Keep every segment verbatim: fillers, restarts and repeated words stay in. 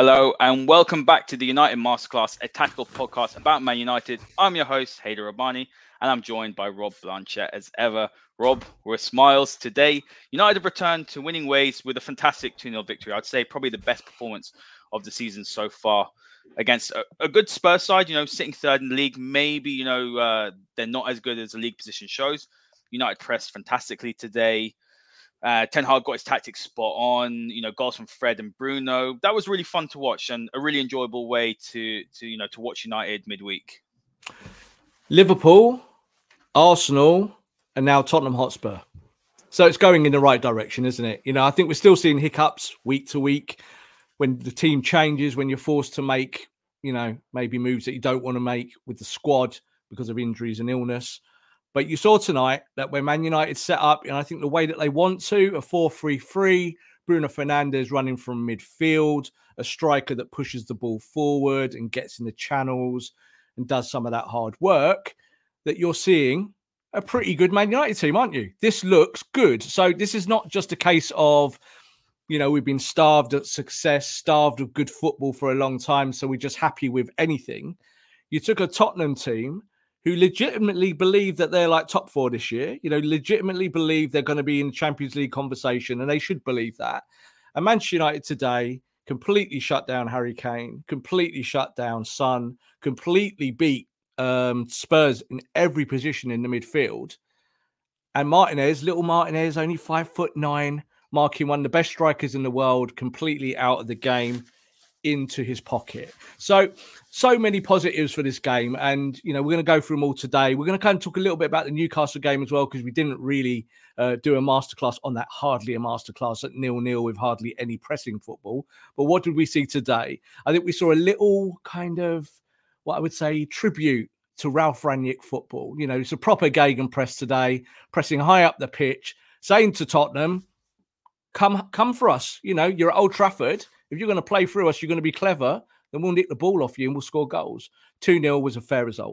Hello and welcome back to the United Masterclass, a tactical podcast about Man United. I'm your host, Haider Rabbani, and I'm joined by Rob Blanchett as ever. Rob, we're smiles today. United have returned to winning ways with a fantastic two nil victory. I'd say probably the best performance of the season so far against a, a good Spurs side, you know, sitting third in the league. Maybe, you know, uh, they're not as good as the league position shows. United pressed fantastically today. Uh, Ten Hag got his tactics spot on, you know, goals from Fred and Bruno. That was really fun to watch and a really enjoyable way to, to you know, to watch United midweek. Liverpool, Arsenal, and now Tottenham Hotspur. So it's going in the right direction, isn't it? You know, I think we're still seeing hiccups week to week when the team changes, when you're forced to make, you know, maybe moves that you don't want to make with the squad because of injuries and illness. But you saw tonight that when Man United set up, and I think the way that they want to, a four three three, Bruno Fernandes running from midfield, a striker that pushes the ball forward and gets in the channels and does some of that hard work, that you're seeing a pretty good Man United team, aren't you? This looks good. So this is not just a case of, you know, we've been starved at success, starved of good football for a long time, so we're just happy with anything. You took a Tottenham team who legitimately believe that they're like top four this year, you know, legitimately believe they're going to be in the Champions League conversation, and they should believe that. And Manchester United today completely shut down Harry Kane, completely shut down Son, completely beat um, Spurs in every position in the midfield. And Martinez, little Martinez, only five foot nine, marking one of the best strikers in the world, completely out of the game, into his pocket. So, so many positives for this game. And, you know, we're going to go through them all today. We're going to kind of talk a little bit about the Newcastle game as well, because we didn't really uh, do a masterclass on that, hardly a masterclass at nil-nil with hardly any pressing football. But what did we see today? I think we saw a little kind of, what I would say, tribute to Ralph Rangnick football. You know, it's a proper gegenpress today, pressing high up the pitch, saying to Tottenham, come, come for us. You know, you're at Old Trafford. If you're going to play through us, you're going to be clever, then we'll nick the ball off you and we'll score goals. two nil was a fair result.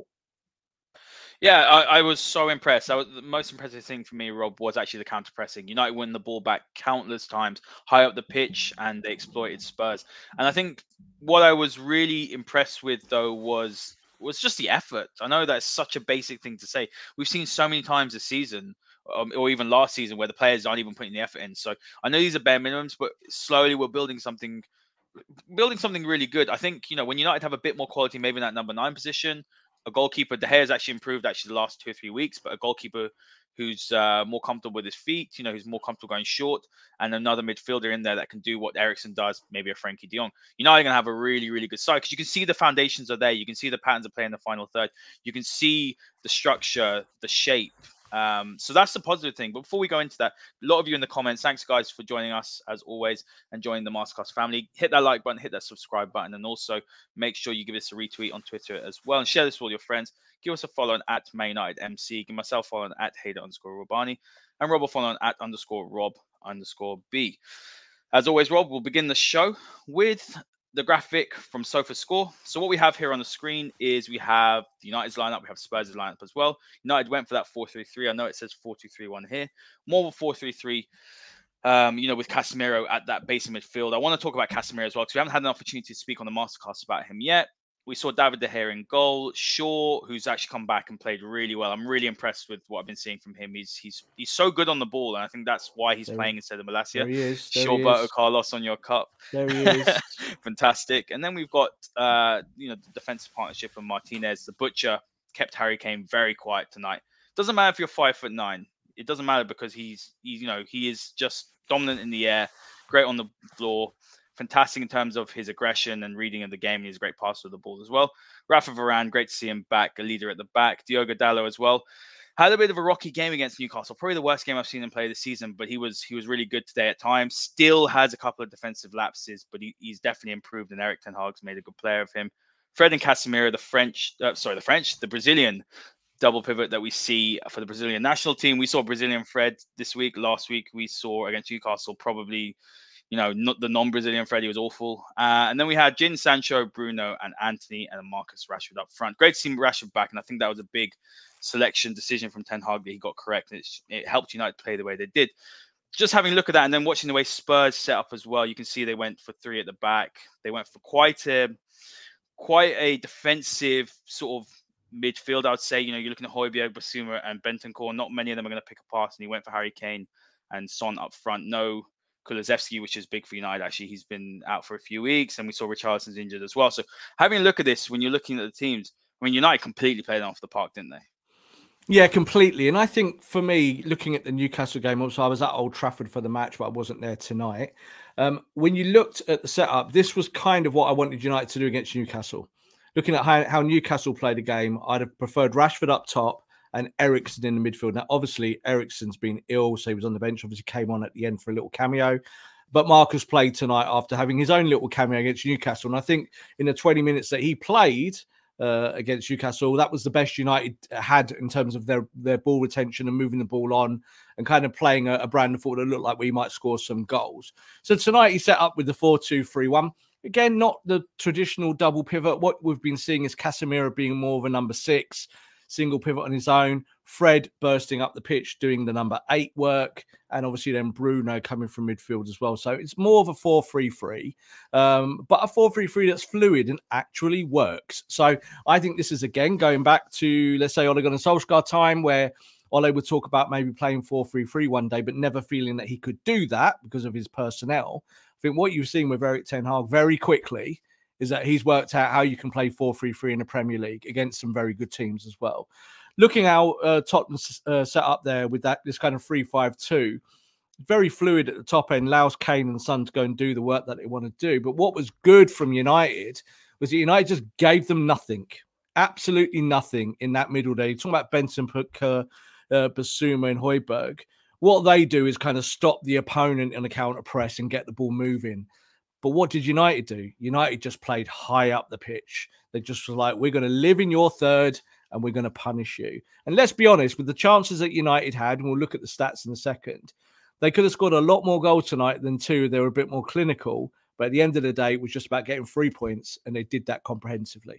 Yeah, I, I was so impressed. I was, the most impressive thing for me, Rob, was actually the counter pressing. United won the ball back countless times, high up the pitch, and they exploited Spurs. And I think what I was really impressed with, though, was was just the effort. I know that's such a basic thing to say. We've seen so many times this season, um, or even last season, where the players aren't even putting the effort in. So I know these are bare minimums, but slowly we're building something, building something really good. I think, you know, when United have a bit more quality, maybe in that number nine position, a goalkeeper, De Gea has actually improved actually the last two or three weeks, but a goalkeeper who's uh, more comfortable with his feet, you know, who's more comfortable going short, and another midfielder in there that can do what Eriksen does, maybe a Frankie de Jong. You're not going to have a really, really good side because you can see the foundations are there. You can see the patterns of play in the final third. You can see the structure, the shape. Um, so that's the positive thing. But before we go into that, a lot of you in the comments, thanks guys for joining us as always and joining the Masterclass family. Hit that like button, hit that subscribe button, and also make sure you give us a retweet on Twitter as well and share this with all your friends. Give us a follow on at Man United M C. Give myself a follow on at Haider underscore Rabbani, and Rob a follow on at underscore Rob underscore B. As always, Rob, we'll begin the show with the graphic from SofaScore. So what we have here on the screen is we have the United's lineup, we have Spurs' lineup as well. United went for that four three three. I know it says four two three one here. More of a four three three, um, you know, with Casemiro at that base in midfield. I want to talk about Casemiro as well because we haven't had an opportunity to speak on the Masterclass about him yet. We saw David De Gea in goal. Shaw, who's actually come back and played really well. I'm really impressed with what I've been seeing from him. He's he's he's so good on the ball, and I think that's why he's There, playing instead of Malacia. There he is. There Shaw, he Berto is. Carlos on your cup. There he is. Fantastic. And then we've got uh, you know, the defensive partnership of Martinez. The Butcher kept Harry Kane very quiet tonight. Doesn't matter if you're five foot nine. It doesn't matter because he's, he's you know, he is just dominant in the air, great on the floor. Fantastic in terms of his aggression and reading of the game. He's a great passer of the ball as well. Rafa Varane, great to see him back, a leader at the back. Diogo Dalot as well. Had a bit of a rocky game against Newcastle. Probably the worst game I've seen him play this season, but he was he was really good today at times. Still has a couple of defensive lapses, but he, he's definitely improved, and Erik ten Hag's made a good player of him. Fred and Casemiro, the French, uh, sorry, the French, the Brazilian double pivot that we see for the Brazilian national team. We saw Brazilian Fred this week. Last week we saw against Newcastle probably, you know, not the non-Brazilian Fred. He was awful. Uh, and then we had Jin Sancho, Bruno, and Anthony, and Marcus Rashford up front. Great to see Rashford back, and I think that was a big selection decision from Ten Hag that he got correct. It, it helped United play the way they did. just having a look at that and then watching the way Spurs set up as well, you can see they went for three at the back. They went for quite a quite a defensive sort of midfield, I would say. You know, you're looking at Højbjerg, Basuma, and Bentancur. Not many of them are going to pick a pass, and he went for Harry Kane and Son up front. No Kulusevski, which is big for United. Actually, he's been out for a few weeks, and we saw Richarlison's injured as well. So having a look at this, when you're looking at the teams, I mean, United completely played off the park, didn't they? Yeah, completely. And I think for me, looking at the Newcastle game, also I was at Old Trafford for the match, but I wasn't there tonight. Um, when you looked at the setup, this was kind of what I wanted United to do against Newcastle. Looking at how, how Newcastle played the game, I'd have preferred Rashford up top and Eriksen in the midfield. Now, obviously, Eriksen's been ill, so he was on the bench. Obviously, came on at the end for a little cameo. But Marcus played tonight after having his own little cameo against Newcastle. And I think in the twenty minutes that he played, Uh, against Newcastle, that was the best United had in terms of their their ball retention and moving the ball on and kind of playing a, a brand of football that looked like we might score some goals. So tonight he set up with the four two three one. Again, not the traditional double pivot. What we've been seeing is Casemiro being more of a number six, single pivot on his own. Fred bursting up the pitch, doing the number eight work. And obviously then Bruno coming from midfield as well. So it's more of a four three three, um, but a four three three that's fluid and actually works. So I think this is, again, going back to, let's say, Ole Gunnar Solskjaer time, where Ole would talk about maybe playing four three three one day, but never feeling that he could do that because of his personnel. I think what you've seen with Erik ten Hag very quickly is that he's worked out how you can play four three three in the Premier League against some very good teams as well. Looking how uh, Tottenham uh, set up there with that this kind of three five two, very fluid at the top end, allows Kane and Son to go and do the work that they want to do. But what was good from United was that United just gave them nothing, absolutely nothing in that middle day. You're talking about Benson, uh, Basuma and Højbjerg. What they do is kind of stop the opponent in the counter press and get the ball moving. But what did United do? United just played high up the pitch. They just were like, we're going to live in your third and we're going to punish you. And let's be honest, with the chances that United had, and we'll look at the stats in a second, they could have scored a lot more goals tonight than two. They were a bit more clinical. But at the end of the day, it was just about getting three points, and they did that comprehensively.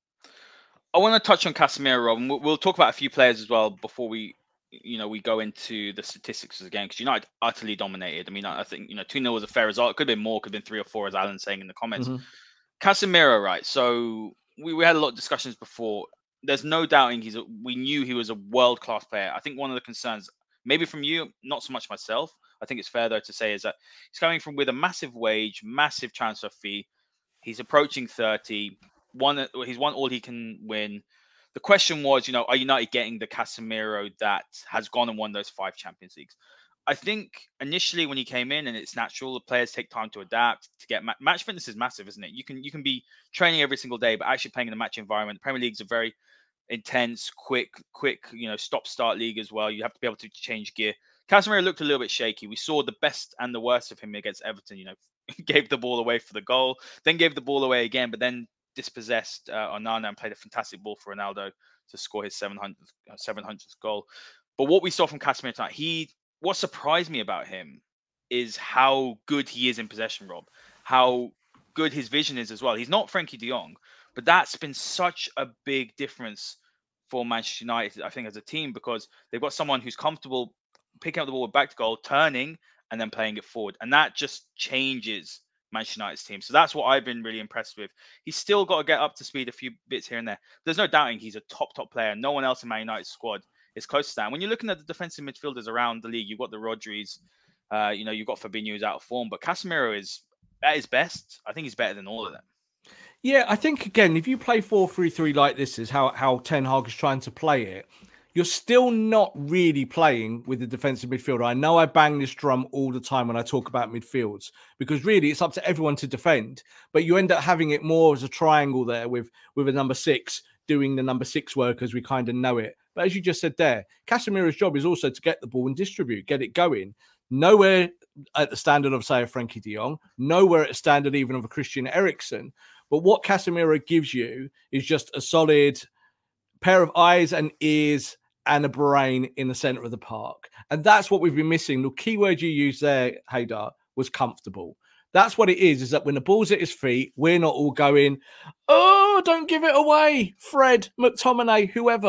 I want to touch on Casemiro, Rob, and we'll talk about a few players as well before we, you know, we go into the statistics again, because United utterly dominated. I mean, I think, you know, two nil was a fair result. It could have been more, could have been three or four, as Alan's saying in the comments. Mm-hmm. Casemiro, right? So we, we had a lot of discussions before. There's no doubting he's a, we knew he was a world-class player. I think one of the concerns, maybe from you, not so much myself, I think it's fair, though, to say, is that he's coming from with a massive wage, massive transfer fee. He's approaching thirty. One, he's won all he can win. The question was, you know, are United getting the Casemiro that has gone and won those five Champions Leagues? I think initially when he came in, and it's natural, the players take time to adapt, to get ma- match fitness is massive, isn't it? You can you can be training every single day, but actually playing in a match environment. The Premier League's a very intense, quick, quick, you know, stop-start league as well. You have to be able to change gear. Casemiro looked a little bit shaky. We saw the best and the worst of him against Everton. You know, gave the ball away for the goal, then gave the ball away again, but then dispossessed uh, Onana and played a fantastic ball for Ronaldo to score his seven hundredth goal. But what we saw from Casemiro tonight, he, what surprised me about him is how good he is in possession, Rob. How good his vision is as well. He's not Frankie de Jong, but that's been such a big difference for Manchester United, I think, as a team, because they've got someone who's comfortable picking up the ball back to goal, turning, and then playing it forward. And that just changes Manchester United's team. So that's what I've been really impressed with. He's still got to get up to speed a few bits here and there. There's no doubting he's a top, top player. No one else in Man United's squad is close to that. And when you're looking at the defensive midfielders around the league, you've got the Rodris, uh, you know, you've got Fabinho who's out of form, but Casemiro is at his best. I think he's better than all of them. Yeah, I think, again, if you play four three three like this is how, how Ten Hag is trying to play it, you're still not really playing with the defensive midfielder. I know I bang this drum all the time when I talk about midfields, because really it's up to everyone to defend, but you end up having it more as a triangle there with, with a number six doing the number six work as we kind of know it. But as you just said there, Casemiro's job is also to get the ball and distribute, get it going. Nowhere at the standard of, say, a Frankie de Jong, nowhere at the standard even of a Christian Eriksen. But what Casemiro gives you is just a solid pair of eyes and ears and a brain in the center of the park. And that's what we've been missing. The key word you used there, Haydar, was comfortable. That's what it is, is that when the ball's at his feet, we're not all going, oh, don't give it away, Fred, McTominay, whoever.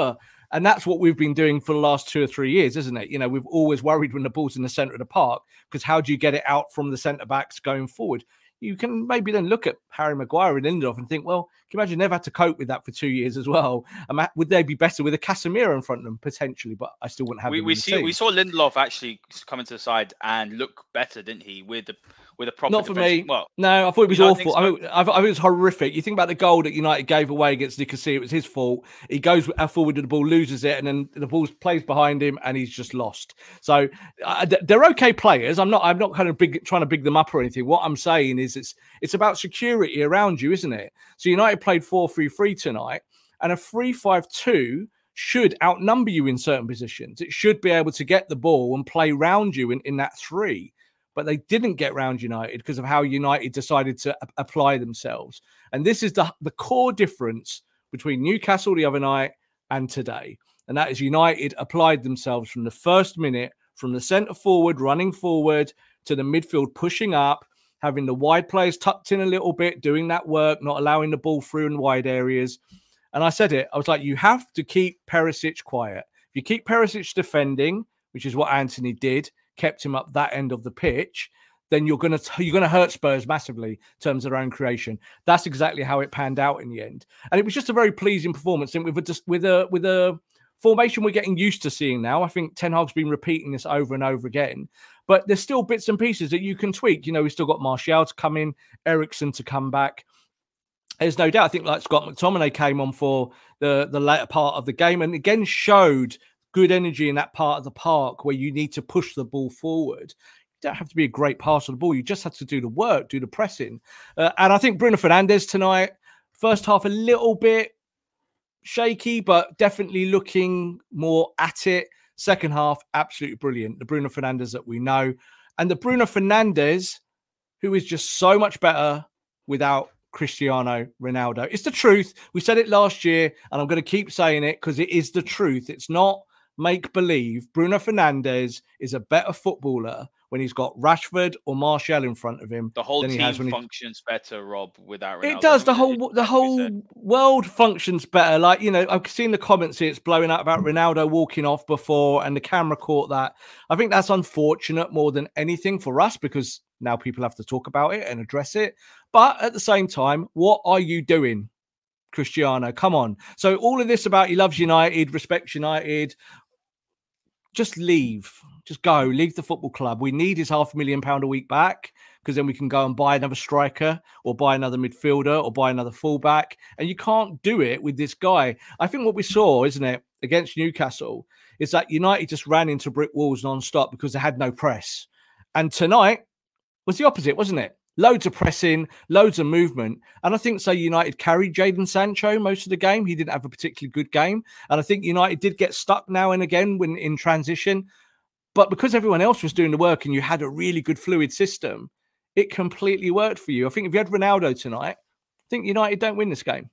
And that's what we've been doing for the last two or three years, isn't it? You know, we've always worried when the ball's in the centre of the park, because how do you get it out from the centre backs going forward? You can maybe then look at Harry Maguire and Lindelof and think, well, can you imagine they've had to cope with that for two years as well? And would they be better with a Casemiro in front of them potentially? But I still wouldn't have. We them we in the see team. we saw Lindelof actually come into the side and look better, didn't he? With the with a proper. Not for me. Well, no, I thought it was awful. So? I, mean, I, I thought it was horrific. You think about the goal that United gave away against Nicosia; it was his fault. He goes forward to the ball, loses it, and then the ball plays behind him, and he's just lost. So uh, they're okay players. I'm not. I'm not kind of big, trying to big them up or anything. What I'm saying is, it's it's about security around you, isn't it? So United played four three three tonight, and a three five two should outnumber you in certain positions. It should be able to get the ball and play round you in, in that three. But they didn't get round United because of how United decided to a- apply themselves. And this is the, the core difference between Newcastle the other night and today. And that is United applied themselves from the first minute, from the centre forward running forward to the midfield pushing up, having the wide players tucked in a little bit, doing that work, not allowing the ball through in wide areas. And I said it, I was like, you have to keep Perisic quiet. If you keep Perisic defending, which is what Anthony did, kept him up that end of the pitch, then you're going to you're going to hurt Spurs massively in terms of their own creation. That's exactly how it panned out in the end, and it was just a very pleasing performance. And with a with a with a formation we're getting used to seeing now. I think Ten Hag's been repeating this over and over again, but there's still bits and pieces that you can tweak. You know, we've still got Martial to come in, Eriksen to come back. There's no doubt. I think like Scott McTominay came on for the the latter part of the game and again showed good energy in that part of the park where you need to push the ball forward. You don't have to be a great passer of the ball. You just have to do the work, do the pressing. Uh, and I think Bruno Fernandes tonight, first half a little bit shaky, but definitely looking more at it. Second half, absolutely brilliant. The Bruno Fernandes that we know. And the Bruno Fernandes, who is just so much better without Cristiano Ronaldo. It's the truth. We said it last year, and I'm going to keep saying it because it is the truth. It's not make-believe. Bruno Fernandes is a better footballer when he's got Rashford or Martial in front of him. The whole than he team has when functions he... better, Rob, without Ronaldo. It does. The whole the whole world functions better. Like, you know, I've seen the comments here. It's blowing up about Ronaldo walking off before, and the camera caught that. I think that's unfortunate more than anything for us because now people have to talk about it and address it. But at the same time, what are you doing, Cristiano? Come on. So all of this about he loves United, respects United, just leave. Just go. Leave the football club. We need his half a million pound a week back because then we can go and buy another striker or buy another midfielder or buy another fullback. And you can't do it with this guy. I think what we saw, isn't it, against Newcastle, is that United just ran into brick walls non-stop because they had no press. And tonight was the opposite, wasn't it? Loads of pressing, loads of movement. And I think, say, United carried Jadon Sancho most of the game. He didn't have a particularly good game. And I think United did get stuck now and again when in transition. But because everyone else was doing the work and you had a really good fluid system, it completely worked for you. I think if you had Ronaldo tonight, I think United don't win this game.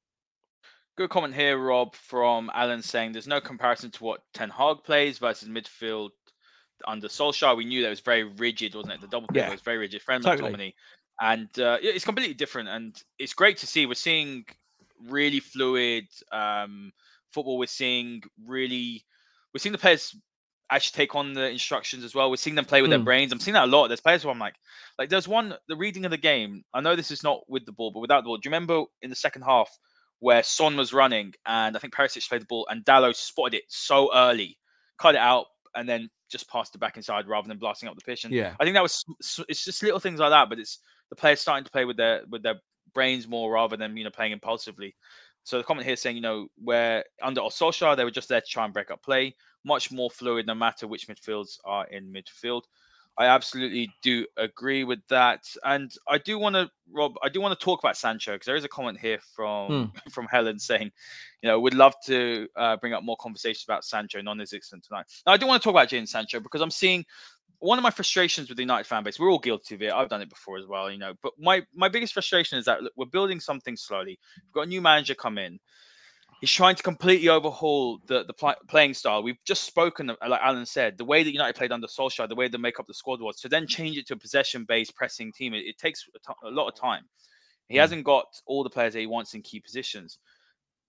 Good comment here, Rob, from Alan saying there's no comparison to what Ten Hag plays versus midfield under Solskjaer. We knew that it was very rigid, wasn't it? The double pivot yeah, was very rigid. Friend totally. McTominay. And uh, it's completely different. And it's great to see. We're seeing really fluid um, football. We're seeing really, we're seeing the players actually take on the instructions as well. We're seeing them play with mm. their brains. I'm seeing that a lot. There's players who I'm like, like there's one, the reading of the game. I know this is not with the ball, but without the ball. Do you remember in the second half where Son was running and I think Perisic played the ball and Dalot spotted it so early, cut it out, and then just passed it back inside rather than blasting up the pitch. And yeah, I think that was, it's just little things like that, but it's the players starting to play with their with their brains more rather than, you know, playing impulsively. So the comment here saying, you know, where under Solskjaer, they were just there to try and break up play, much more fluid no matter which midfields are in midfield. I absolutely do agree with that. And I do want to, Rob, I do want to talk about Sancho because there is a comment here from, mm. from Helen saying, you know, we'd love to uh, bring up more conversations about Sancho, non-existent tonight. Now, I do want to talk about Jadon Sancho because I'm seeing one of my frustrations with the United fan base. We're all guilty of it. I've done it before as well, you know, but my, my biggest frustration is that look, we're building something slowly. We've got a new manager come in. He's trying to completely overhaul the, the pl- playing style. We've just spoken, like Alan said, the way that United played under Solskjaer, the way the makeup of the squad was, to then change it to a possession-based pressing team, it, it takes a, t- a lot of time. He mm. hasn't got all the players that he wants in key positions.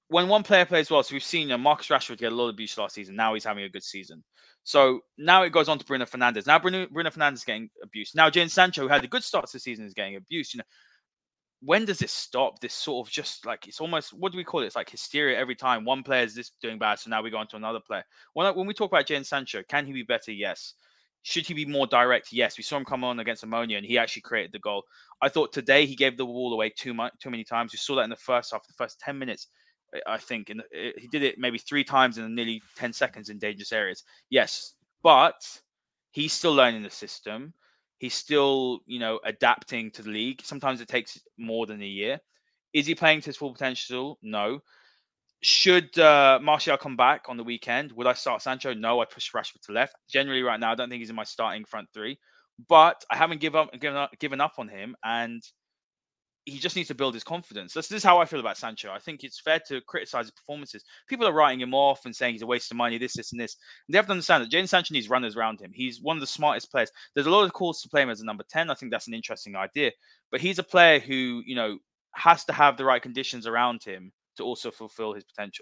when one player plays well, so we've seen you know, Marcus Rashford get a lot of abuse last season. Now he's having a good season. So now it goes on to Bruno Fernandes. Now Bruno, Bruno Fernandes is getting abuse. Now Jadon Sancho, who had a good start to the season, is getting abuse. You know, when does it stop? This sort of just like it's almost what do we call it? It's like hysteria every time one player is this doing bad, so now we go on to another player. When when we talk about Jadon Sancho, can he be better? Yes. Should he be more direct? Yes. We saw him come on against Ammonia, and he actually created the goal. I thought today he gave the ball away too much, too many times. We saw that in the first half, the first ten minutes. I think, and he did it maybe three times in nearly ten seconds in dangerous areas. Yes, but he's still learning the system. He's still, you know, adapting to the league. Sometimes it takes more than a year. Is he playing to his full potential? No. Should uh, Martial come back on the weekend? Would I start Sancho? No, I push Rashford to left. Generally, right now, I don't think he's in my starting front three. But I haven't give up, given up, given up on him, and he just needs to build his confidence. This, this is how I feel about Sancho. I think it's fair to criticize his performances. People are writing him off and saying he's a waste of money, this, this, and this. And they have to understand that Jadon Sancho needs runners around him. He's one of the smartest players. There's a lot of calls to play him as a number ten. I think that's an interesting idea. But he's a player who, you know, has to have the right conditions around him to also fulfill his potential.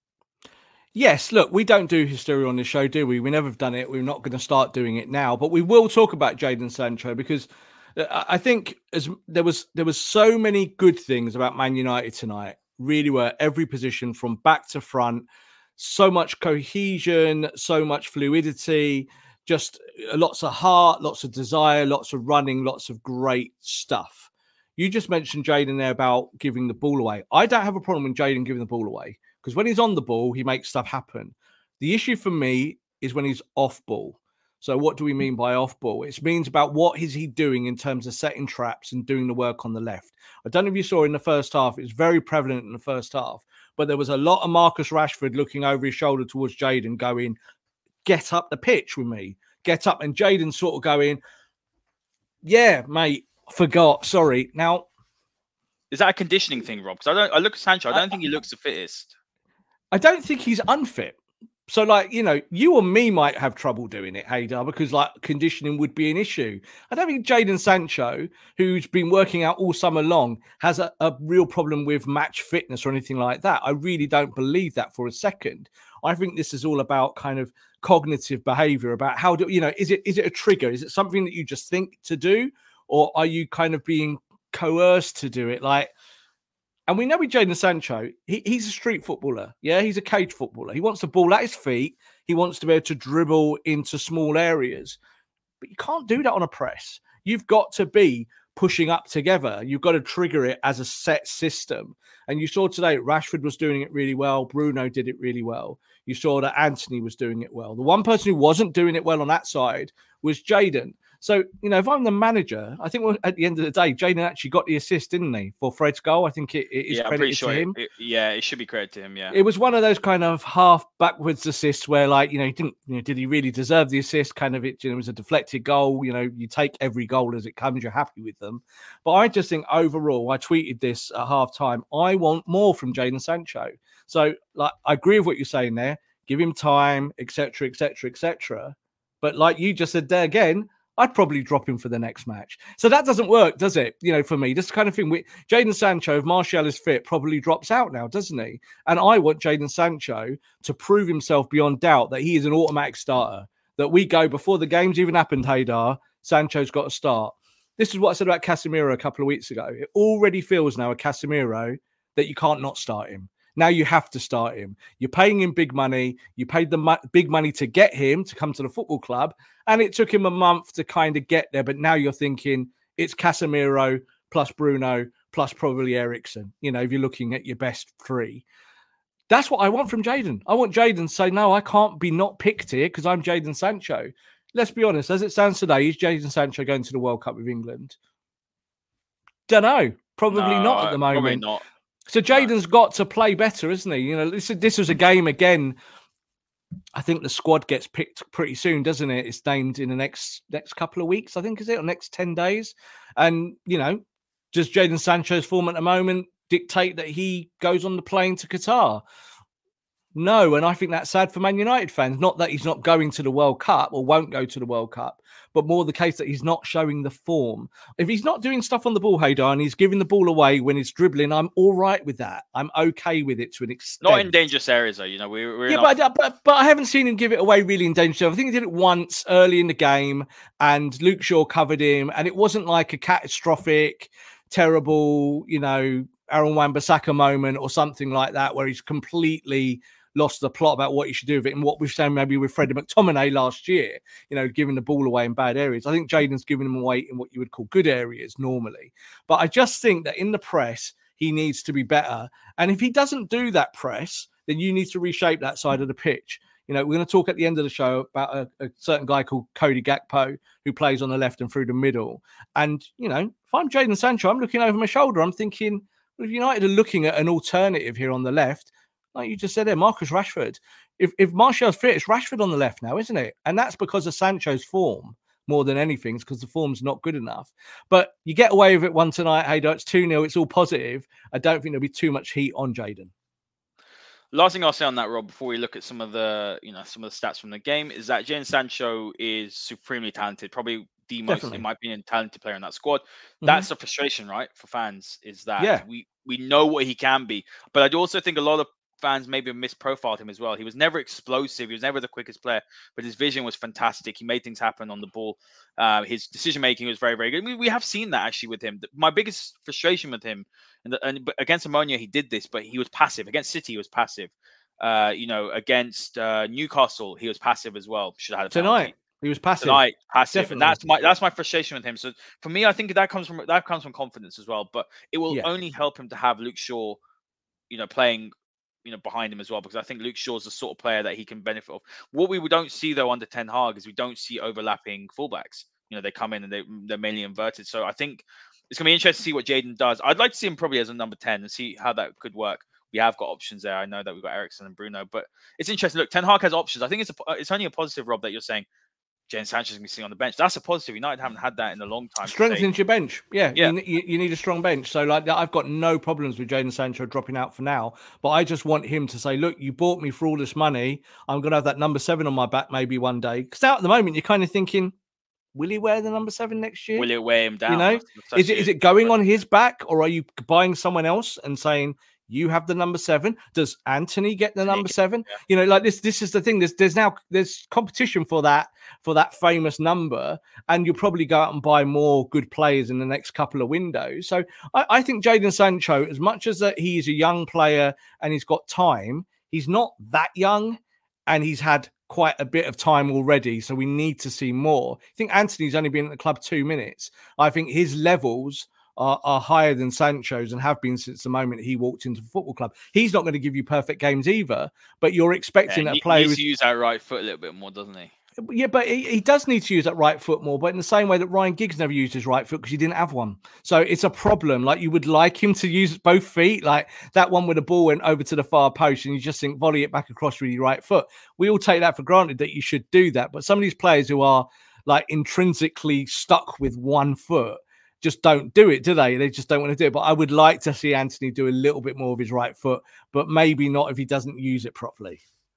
Yes, look, we don't do hysteria on this show, do we? We never have done it. We're not going to start doing it now. But we will talk about Jadon Sancho because I think as there was there was so many good things about Man United tonight. Really were every position from back to front, so much cohesion, so much fluidity, just lots of heart, lots of desire, lots of running, lots of great stuff. You just mentioned Jadon there about giving the ball away. I don't have a problem with Jadon giving the ball away because when he's on the ball, he makes stuff happen. The issue for me is when he's off ball. So what do we mean by off ball? It means about what is he doing in terms of setting traps and doing the work on the left. I don't know if you saw in the first half, it was very prevalent in the first half, but there was a lot of Marcus Rashford looking over his shoulder towards Jadon going, get up the pitch with me, get up. And Jadon sort of going, yeah, mate, forgot, sorry. Now, is that a conditioning thing, Rob? Because I don't, I look at Sancho, I don't I, think he looks the fittest. I don't think he's unfit. So, like, you know, you or me might have trouble doing it, Haydar, because, like, conditioning would be an issue. I don't think Jadon Sancho, who's been working out all summer long, has a, a real problem with match fitness or anything like that. I really don't believe that for a second. I think this is all about kind of cognitive behavior, about how do, you know, is it is it a trigger? Is it something that you just think to do? Or are you kind of being coerced to do it? Like, and we know with Jadon Sancho, he, he's a street footballer. Yeah, he's a cage footballer. He wants the ball at his feet. He wants to be able to dribble into small areas. But you can't do that on a press. You've got to be pushing up together. You've got to trigger it as a set system. And you saw today Rashford was doing it really well. Bruno did it really well. You saw that Anthony was doing it well. The one person who wasn't doing it well on that side was Jadon. So, you know, if I'm the manager, I think at the end of the day, Jadon actually got the assist, didn't he, for Fred's goal? I think it, it is yeah, credited sure to him. It, yeah, it should be credited to him, yeah. It was one of those kind of half backwards assists where, like, you know, he didn't, you know, did he really deserve the assist? Kind of, it, you know, it was a deflected goal. You know, you take every goal as it comes, you're happy with them. But I just think overall, I tweeted this at half time, I want more from Jadon Sancho. So, like, I agree with what you're saying there. Give him time, et cetera, et cetera, et cetera. But like you just said there again, I'd probably drop him for the next match. So that doesn't work, does it? You know, for me, this kind of thing with Jadon Sancho, if Martial is fit, probably drops out now, doesn't he? And I want Jadon Sancho to prove himself beyond doubt that he is an automatic starter, that we go before the game's even happened, Haydar, Sancho's got to start. This is what I said about Casemiro a couple of weeks ago. It already feels now a Casemiro that you can't not start him. Now you have to start him. You're paying him big money. You paid the mo- big money to get him to come to the football club. And it took him a month to kind of get there. But now you're thinking it's Casemiro plus Bruno plus probably Eriksen. You know, if you're looking at your best three. That's what I want from Jadon. I want Jadon to say, no, I can't be not picked here because I'm Jadon Sancho. Let's be honest. As it stands today, is Jadon Sancho going to the World Cup with England? Don't know. Probably no, not at the moment. Probably not. So Jadon's got to play better, isn't he? You know, this, this was a game again. I think the squad gets picked pretty soon, doesn't it? It's named in the next next couple of weeks, I think, is it? Or next ten days. And, you know, does Jadon Sancho's form at the moment dictate that he goes on the plane to Qatar? No, and I think that's sad for Man United fans. Not that he's not going to the World Cup or won't go to the World Cup, but more the case that he's not showing the form. If he's not doing stuff on the ball, Haydar, and he's giving the ball away when he's dribbling, I'm all right with that. I'm okay with it to an extent. Not in dangerous areas, though. You know, we, we're yeah, not... but, but but I haven't seen him give it away really in danger. I think he did it once early in the game, and Luke Shaw covered him, and it wasn't like a catastrophic, terrible, you know, Aaron Wan-Bissaka moment or something like that, where he's completely lost the plot about what he should do with it, and what we've seen maybe with Freddie McTominay last year, you know, giving the ball away in bad areas. I think Jadon's giving them away in what you would call good areas normally. But I just think that in the press, he needs to be better. And if he doesn't do that press, then you need to reshape that side of the pitch. You know, we're going to talk at the end of the show about a, a certain guy called Cody Gakpo who plays on the left and through the middle. And, you know, if I'm Jadon Sancho, I'm looking over my shoulder. I'm thinking, well, if United are looking at an alternative here on the left, like you just said there, Marcus Rashford. If if Martial's fit, it's Rashford on the left now, isn't it? And that's because of Sancho's form more than anything. It's because the form's not good enough. But you get away with it one tonight, Haydar. It's two nil. It's all positive. I don't think there'll be too much heat on Jadon. Last thing I'll say on that, Rob, before we look at some of the, you know, some of the stats from the game, is that Jadon Sancho is supremely talented. Probably the most, Definitely. in my opinion, talented player in that squad. Mm-hmm. That's a frustration, right, for fans, is that yeah. we, we know what he can be. But I do also think a lot of fans maybe have misprofiled him as well. He was never explosive. He was never the quickest player, but his vision was fantastic. He made things happen on the ball. Uh, his decision-making was very, very good. We, we have seen that actually with him. My biggest frustration with him, and, the, and against Ammonia, he did this, but he was passive. Against City, he was passive. Uh, you know, against uh, Newcastle, he was passive as well. Should have had a Tonight. penalty. He was passive. Tonight, passive. Definitely. And that's my that's my frustration with him. So for me, I think that comes from that comes from confidence as well. But it will yeah. only help him to have Luke Shaw, you know, playing, you know, behind him as well, because I think Luke Shaw's the sort of player that he can benefit of. What we don't see though under Ten Hag is we don't see overlapping fullbacks. You know, they come in and they they're mainly inverted. So I think it's gonna be interesting to see what Jadon does. I'd like to see him probably as a number ten and see how that could work. We have got options there. I know that we've got Eriksen and Bruno, but it's interesting. Look, Ten Hag has options. I think it's a, it's only a positive, Rob, that you're saying Jadon Sancho's going to be sitting on the bench. That's a positive. United haven't had that in a long time. Strengthens your bench. Yeah, yeah. You, you need a strong bench. So, like, I've got no problems with Jadon Sancho dropping out for now. But I just want him to say, look, you bought me for all this money. I'm going to have that number seven on my back maybe one day. Because out at the moment, you're kind of thinking, will he wear the number seven next year? Will it weigh him down? You know, is it is it going on his back, or are you buying someone else and saying, you have the number seven? Does Anthony get the number seven? Yeah. You know, like this. This is the thing. There's there's now there's competition for that for that famous number, and you'll probably go out and buy more good players in the next couple of windows. So I, I think Jadon Sancho, as much as that he is a young player and he's got time, he's not that young, and he's had quite a bit of time already. So we need to see more. I think Anthony's only been at the club two minutes. I think his levels Are, are higher than Sancho's and have been since the moment he walked into the football club. He's not going to give you perfect games either, but you're expecting yeah, a player he needs with... to use that right foot a little bit more, doesn't he? Yeah, but he, he does need to use that right foot more, but in the same way that Ryan Giggs never used his right foot because he didn't have one. So it's a problem. Like, you would like him to use both feet, like that one where the ball went over to the far post and you just think volley it back across with your right foot. We all take that for granted that you should do that, but some of these players who are like intrinsically stuck with one foot just don't do it, do they? They just don't want to do it. But I would like to see Anthony do a little bit more of his right foot, but maybe not if he doesn't use it properly.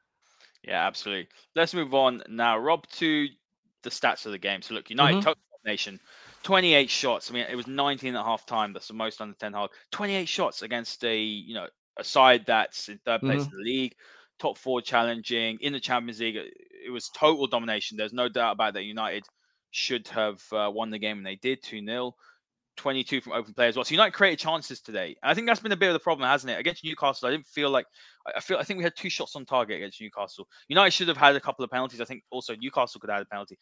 Yeah, absolutely. Let's move on now, Rob, to the stats of the game. So look, United mm-hmm. total domination, twenty-eight shots. I mean, it was nineteen at half time. That's the most under Ten Hag. twenty-eight shots against a, you know, a side that's in third place mm-hmm. in the league, top four challenging in the Champions League. It was total domination. There's no doubt about that. United should have uh, won the game, and they did, two nil. twenty-two from open play as well. So United created chances today. And I think that's been a bit of the problem, hasn't it? Against Newcastle, I didn't feel like I feel I think we had two shots on target against Newcastle. United should have had a couple of penalties. I think also Newcastle could have had a penalty.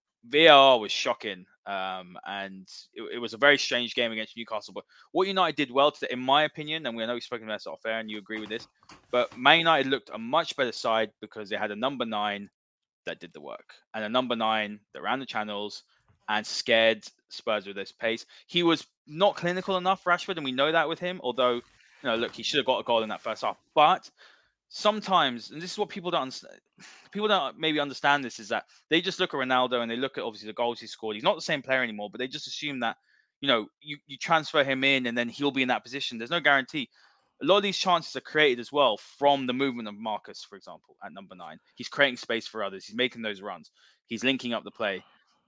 V A R was shocking. Um, and it, it was a very strange game against Newcastle. But what United did well today, in my opinion, and we know we've spoken about this off air and you agree with this, but Man United looked a much better side because they had a number nine that did the work. And a number nine that ran the channels and scared Spurs with his pace. He was not clinical enough, Rashford, and we know that with him. Although, you know, look, he should have got a goal in that first half. But sometimes, and this is what people don't understand, people don't maybe understand this, is that they just look at Ronaldo and they look at obviously the goals he scored. He's not the same player anymore, but they just assume that, you know, you, you transfer him in and then he'll be in that position. There's no guarantee. a lot of these chances are created as well from the movement of Marcus, for example, at number nine. He's creating space for others. He's making those runs. He's linking up the play.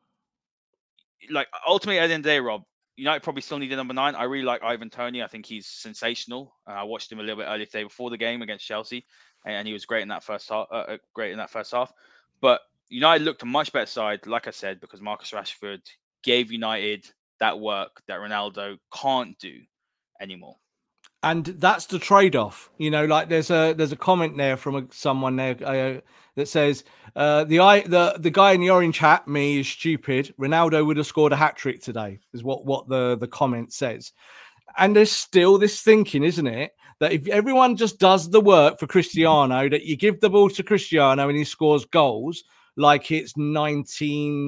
Like, ultimately, at the end of the day, Rob, United probably still need a number nine. I really like Ivan Toney. I think he's sensational. Uh, I watched him a little bit earlier today before the game against Chelsea, and he was great in that first half. Uh, great in that first half. But United looked a much better side, like I said, because Marcus Rashford gave United that work that Ronaldo can't do anymore. And that's the trade-off. You know, like there's a there's a comment there from a, someone there uh, that says uh, the I the the guy in the orange hat, me, is stupid. Ronaldo would have scored a hat trick today, is what what the the comment says. And there's still this thinking, isn't it, that if everyone just does the work for Cristiano, that you give the ball to Cristiano and he scores goals like it's nineteen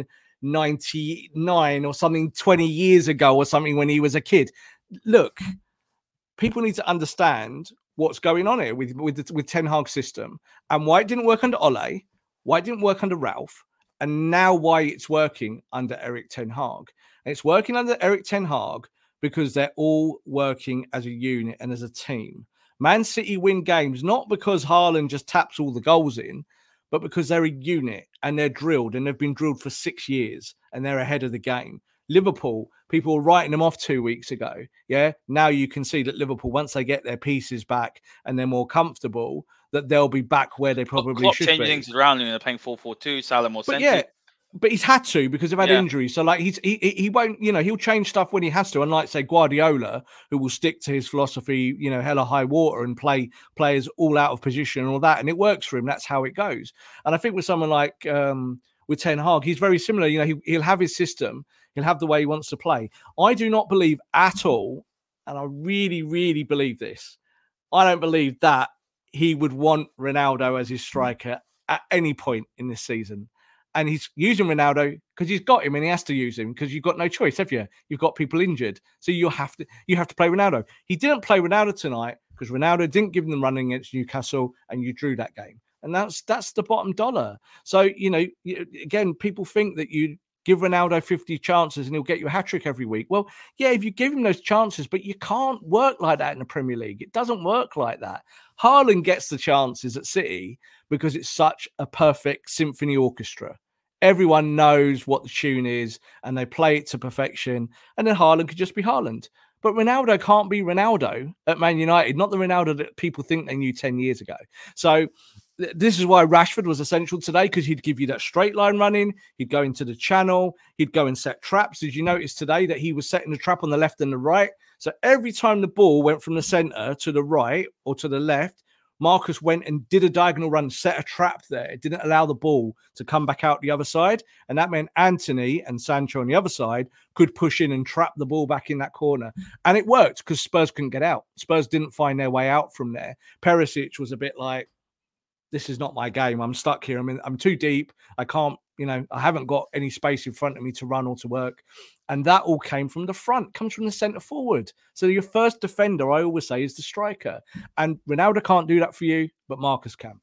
ninety-nine or something, twenty years ago or something when he was a kid. Look. People need to understand what's going on here with with the, with Ten Hag's system and why it didn't work under Ole, why it didn't work under Ralph, and now why it's working under Erik Ten Hag. And it's working under Erik Ten Hag because they're all working as a unit and as a team. Man City win games not because Haaland just taps all the goals in, but because they're a unit and they're drilled and they've been drilled for six years and they're ahead of the game. Liverpool, people were writing them off two weeks ago. Yeah. Now you can see that Liverpool, once they get their pieces back and they're more comfortable, that they'll be back where they probably Klopp should changing be. things around and they're playing four four two, Salah more But central. yeah, but he's had to because they've had Yeah. injuries. So like he's he he won't, you know, he'll change stuff when he has to. Unlike say Guardiola, who will stick to his philosophy, you know, hella high water and play players all out of position and all that, and it works for him. That's how it goes. And I think with someone like um, with Ten Hag, he's very similar. You know, he, he'll have his system. He'll have the way he wants to play. I do not believe at all, and I really, really believe this. I don't believe that he would want Ronaldo as his striker at any point in this season. And he's using Ronaldo because he's got him and he has to use him because you've got no choice, have you? You've got people injured. So you have to you have to play Ronaldo. He didn't play Ronaldo tonight because Ronaldo didn't give them running against Newcastle and you drew that game. And that's that's the bottom dollar. So, you know, again, people think that you give Ronaldo fifty chances and he'll get you a hat-trick every week. Well, yeah, if you give him those chances, but you can't work like that in the Premier League. It doesn't work like that. Haaland gets the chances at City because it's such a perfect symphony orchestra. Everyone knows what the tune is and they play it to perfection. And then Haaland could just be Haaland. But Ronaldo can't be Ronaldo at Man United, not the Ronaldo that people think they knew ten years ago. So this is why Rashford was essential today, because he'd give you that straight line running. He'd go into the channel. He'd go and set traps. Did you notice today that he was setting the trap on the left and the right? So every time the ball went from the center to the right or to the left, Marcus went and did a diagonal run, set a trap there. It didn't allow the ball to come back out the other side. And that meant Anthony and Sancho on the other side could push in and trap the ball back in that corner. And it worked because Spurs couldn't get out. Spurs didn't find their way out from there. Perisic was a bit like, this is not my game. I'm stuck here. I mean, I'm too deep. I can't, you know, I haven't got any space in front of me to run or to work. And that all came from the front, comes from the centre forward. So your first defender, I always say, is the striker. And Ronaldo can't do that for you, but Marcus can.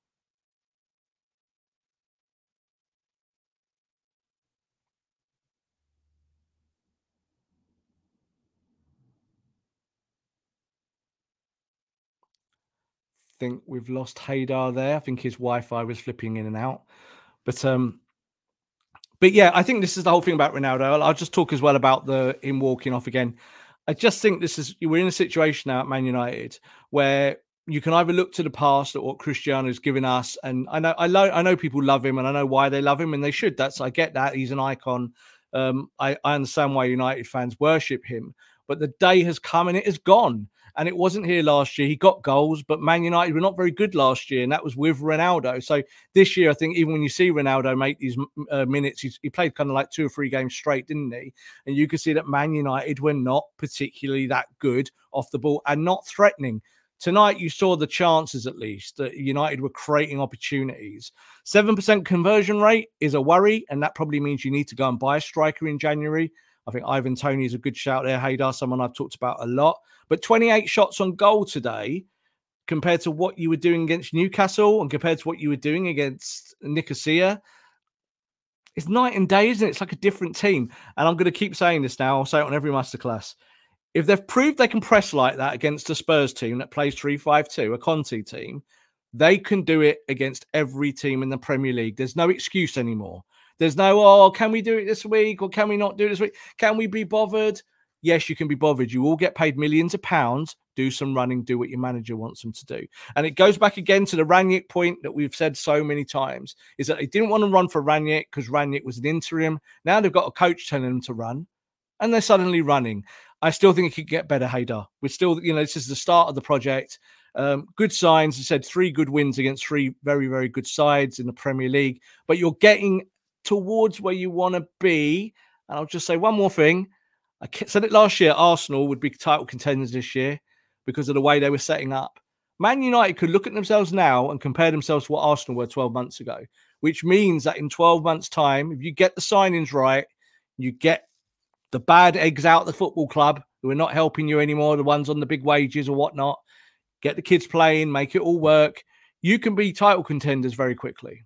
I think we've lost Haydar there. I think his Wi-Fi was flipping in and out. But um, but yeah, I think this is the whole thing about Ronaldo. I'll, I'll just talk as well about the him walking off again. I just think this is we're in a situation now at Man United where you can either look to the past at what Cristiano has given us, and I know I know I know people love him, and I know why they love him, and they should. That's I get that he's an icon. Um, I, I understand why United fans worship him, but the day has come and it is gone. And it wasn't here last year. He got goals, but Man United were not very good last year, and that was with Ronaldo. So this year, I think even when you see Ronaldo make these uh, minutes, he's, he played kind of like two or three games straight, didn't he? And you could see that Man United were not particularly that good off the ball and not threatening. Tonight, you saw the chances, at least, that United were creating opportunities. seven percent conversion rate is a worry, and that probably means you need to go and buy a striker in January. I think Ivan Toney is a good shout there. Haydar, someone I've talked about a lot. But twenty-eight shots on goal today compared to what you were doing against Newcastle and compared to what you were doing against Nicosia, it's night and day, isn't it? It's like a different team. And I'm going to keep saying this now. I'll say it on every masterclass. If they've proved they can press like that against a Spurs team that plays three five two, a Conte team, they can do it against every team in the Premier League. There's no excuse anymore. There's no, oh, can we do it this week or can we not do it this week? Can we be bothered? Yes, you can be bothered. You all get paid millions of pounds. Do some running, do what your manager wants them to do. And it goes back again to the Rangnick point that we've said so many times, is that they didn't want to run for Rangnick because Rangnick was an interim. Now they've got a coach telling them to run, and they're suddenly running. I still think it could get better, Haydar. We're still, you know, this is the start of the project. Um, good signs. I said three good wins against three very, very good sides in the Premier League, but you're getting towards where you want to be. And I'll just say one more thing. I said it last year, Arsenal would be title contenders this year because of the way they were setting up. Man United could look at themselves now and compare themselves to what Arsenal were twelve months ago, which means that in twelve months' time, if you get the signings right, you get the bad eggs out of the football club who are not helping you anymore, the ones on the big wages or whatnot, get the kids playing, make it all work, you can be title contenders very quickly.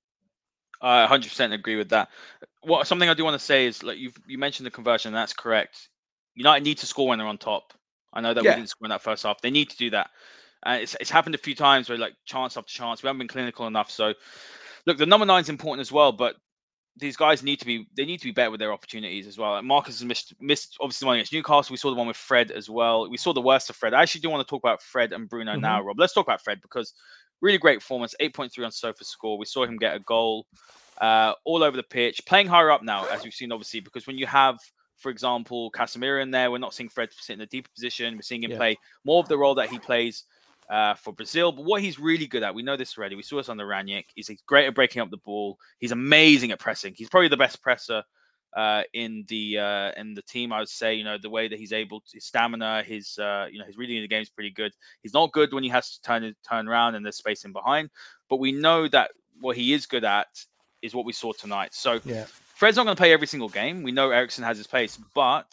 I one hundred percent agree with that. What something I do want to say is, like you've you mentioned the conversion, and that's correct. United need to score when they're on top. I know that Yeah. we didn't score in that first half. They need to do that. Uh, it's it's happened a few times where like chance after chance, we haven't been clinical enough. So, look, the number nine is important as well, but these guys need to be they need to be better with their opportunities as well. Like Marcus has missed missed obviously the one against Newcastle. We saw the one with Fred as well. We saw the worst of Fred. I actually do want to talk about Fred and Bruno Mm-hmm. now, Rob. Let's talk about Fred because really great performance. eight point three on Sofa score. We saw him get a goal. Uh, all over the pitch, playing higher up now, as we've seen, obviously, because when you have, for example, Casemiro in there, we're not seeing Fred sit in a deeper position. We're seeing him Yeah. play more of the role that he plays uh, for Brazil. But what he's really good at, we know this already. We saw this under Rangnick. He's great at breaking up the ball. He's amazing at pressing. He's probably the best presser uh, in the uh, in the team. I would say, you know, the way that he's able to, his stamina, his uh, you know, his reading of the game is pretty good. He's not good when he has to turn turn around and there's space in behind. But we know that what he is good at is what we saw tonight. So Yeah. Fred's not going to play every single game. We know Eriksen has his pace, but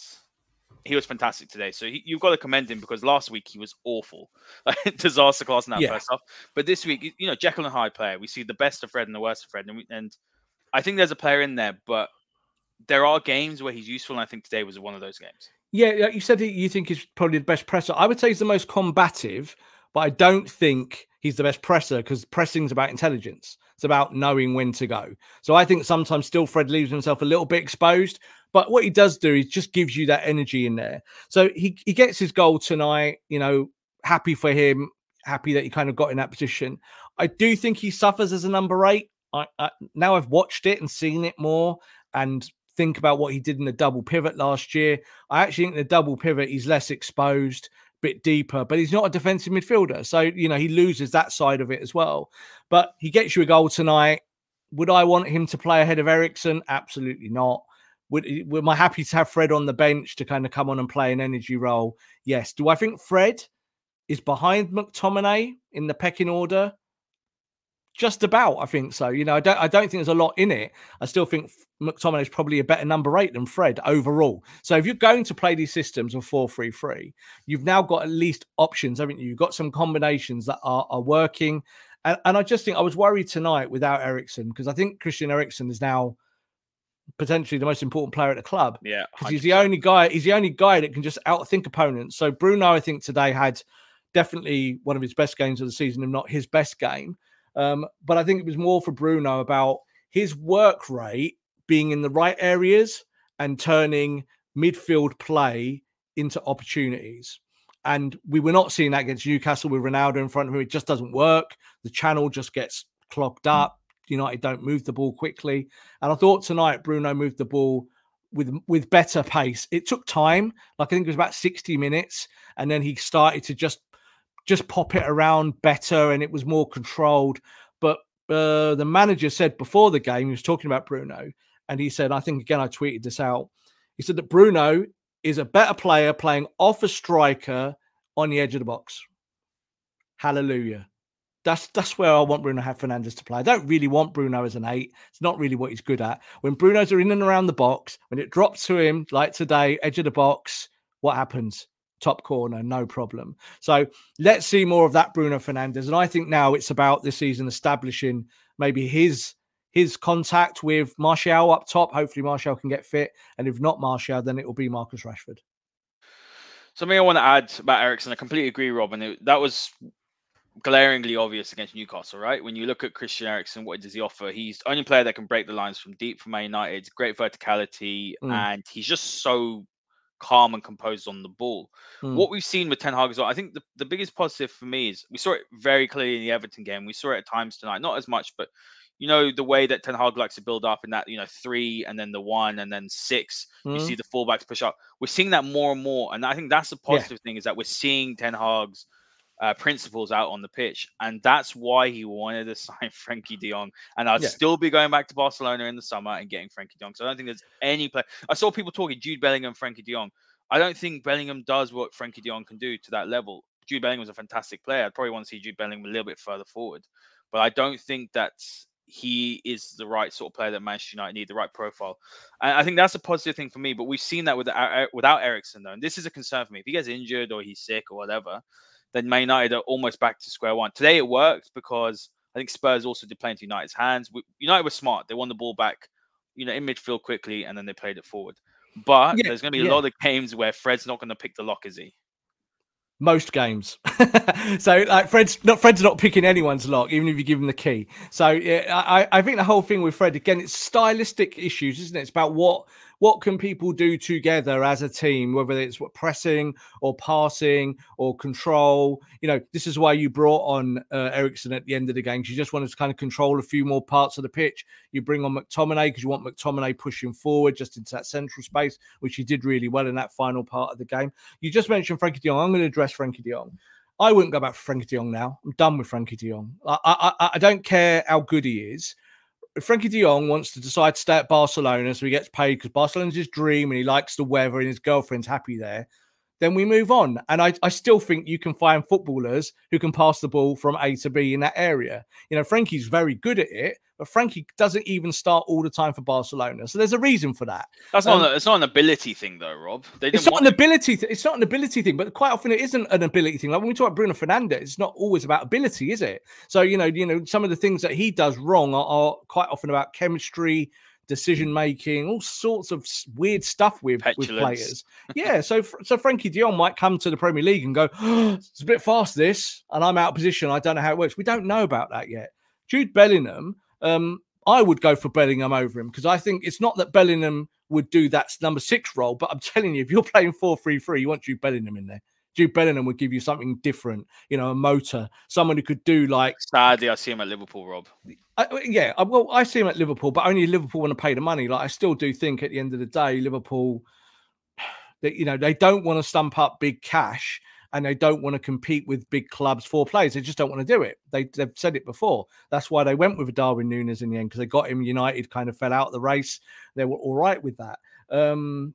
he was fantastic today. So he, you've got to commend him because last week he was awful. Disaster class in that Yeah. first half. But this week, you know, Jekyll and Hyde player. We see the best of Fred and the worst of Fred. And, we, and I think there's a player in there, but there are games where he's useful. And I think today was one of those games. Yeah, like you said, you think he's probably the best presser. I would say he's the most combative, but I don't think he's the best presser because pressing's about intelligence. It's about knowing when to go. So I think sometimes still Fred leaves himself a little bit exposed, but what he does do is just gives you that energy in there. So he, he gets his goal tonight, you know, happy for him, happy that he kind of got in that position. I do think he suffers as a number eight. I, I now I've watched it and seen it more and think about what he did in the double pivot last year. I actually think the double pivot, he's less exposed, bit deeper, but he's not a defensive midfielder. So, you know, he loses that side of it as well. But he gets you a goal tonight. Would I want him to play ahead of Eriksen? Absolutely not. Would, would am I happy to have Fred on the bench to kind of come on and play an energy role? Yes. Do I think Fred is behind McTominay in the pecking order? Just about, I think so. You know, I don't I don't think there's a lot in it. I still think McTominay is probably a better number eight than Fred overall. So if you're going to play these systems of four three three, you've now got at least options, haven't you? You've got some combinations that are, are working. And, and I just think I was worried tonight without Eriksen because I think Christian Eriksen is now potentially the most important player at the club. Yeah. Because he's the only guy, he's the only guy that can just outthink opponents. So Bruno, I think today had definitely one of his best games of the season, if not his best game. Um, but I think it was more for Bruno about his work rate being in the right areas and turning midfield play into opportunities. And we were not seeing that against Newcastle with Ronaldo in front of him. It just doesn't work. The channel just gets clogged up. United don't move the ball quickly. And I thought tonight Bruno moved the ball with with better pace. It took time. Like I think it was about sixty minutes. And then he started to just just pop it around better and it was more controlled. But uh, the manager said before the game, he was talking about Bruno, and he said, I think, again, I tweeted this out. He said that Bruno is a better player playing off a striker on the edge of the box. Hallelujah. That's that's where I want Bruno Fernandes to play. I don't really want Bruno as an eight. It's not really what he's good at. When Bruno's are in and around the box, when it drops to him, like today, edge of the box, what happens? Top corner, no problem. So let's see more of that Bruno Fernandes. And I think now it's about this season establishing maybe his his contact with Martial up top. Hopefully Martial can get fit. And if not Martial, then it will be Marcus Rashford. Something I want to add about Eriksen, I completely agree, Robin. It, that was glaringly obvious against Newcastle, right? When you look at Christian Eriksen, what does he offer? He's the only player that can break the lines from deep for Man United, great verticality, Mm. and he's just so calm and composed on the ball. Mm. What we've seen with Ten Hag as well, I think the, the biggest positive for me is we saw it very clearly in the Everton game. We saw it at times tonight, not as much, but you know, the way that Ten Hag likes to build up in that, you know, three and then the one and then six, Mm. you see the fullbacks push up. We're seeing that more and more. And I think that's the positive yeah. thing is that we're seeing Ten Hag's uh, principles out on the pitch. And that's why he wanted to sign Frankie de Jong. And I'd yeah. still be going back to Barcelona in the summer and getting Frankie de Jong. So I don't think there's any play. I saw people talking Jude Bellingham, Frankie de Jong. I don't think Bellingham does what Frankie de Jong can do to that level. Jude Bellingham was a fantastic player. I'd probably want to see Jude Bellingham a little bit further forward. But I don't think that's he is the right sort of player that Manchester United need, the right profile. And I think that's a positive thing for me. But we've seen that with, without Eriksen, though. And this is a concern for me. If he gets injured or he's sick or whatever, then Man United are almost back to square one. Today it worked because I think Spurs also did play into United's hands. United were smart. They won the ball back, you know, in midfield quickly, and then they played it forward. But yeah, there's going to be a yeah. lot of games where Fred's not going to pick the lock, is he? Most games. So like Fred's not Fred's not picking anyone's lock, even if you give him the key. So yeah, I, I think the whole thing with Fred, again, it's stylistic issues, isn't it? It's about what what can people do together as a team, whether it's what pressing or passing or control. You know, this is why you brought on uh, Eriksen at the end of the game. You just wanted to kind of control a few more parts of the pitch. You bring on McTominay because you want McTominay pushing forward just into that central space, which he did really well in that final part of the game. You just mentioned Frankie de Jong. I'm going to address Frankie de Jong. I wouldn't go back for Frankie de Jong now. I'm done with Frankie de Jong. I, I, I don't care how good he is. If Frankie de Jong wants to decide to stay at Barcelona so he gets paid because Barcelona's his dream and he likes the weather and his girlfriend's happy there, then we move on. And I, I still think you can find footballers who can pass the ball from A to B in that area. You know, Frankie's very good at it, but Frankie doesn't even start all the time for Barcelona. So there's a reason for that. That's um, not, a, it's not an ability thing though, Rob. They it's not an ability. Th- it's not an ability thing, but quite often it isn't an ability thing. Like when we talk about Bruno Fernandes, it's not always about ability, is it? So, you know, you know, some of the things that he does wrong are, are quite often about chemistry, decision making, all sorts of weird stuff with, with players. Yeah, so so Frankie de Jong might come to the Premier League and go, oh, it's a bit fast this, and I'm out of position. I don't know how it works. We don't know about that yet. Jude Bellingham, um, I would go for Bellingham over him because I think it's not that Bellingham would do that number six role, but I'm telling you, if you're playing four three three, you want Jude Bellingham in there. Jude Bellingham would give you something different, you know, a motor, someone who could do like. Sadly, I see him at Liverpool, Rob. I, yeah, well, I see him at Liverpool, but only Liverpool want to pay the money. Like, I still do think at the end of the day, Liverpool, that you know, they don't want to stump up big cash and they don't want to compete with big clubs for players. They just don't want to do it. They, they've said it before. That's why they went with Darwin Núñez in the end because they got him. United kind of fell out of the race. They were all right with that. Um,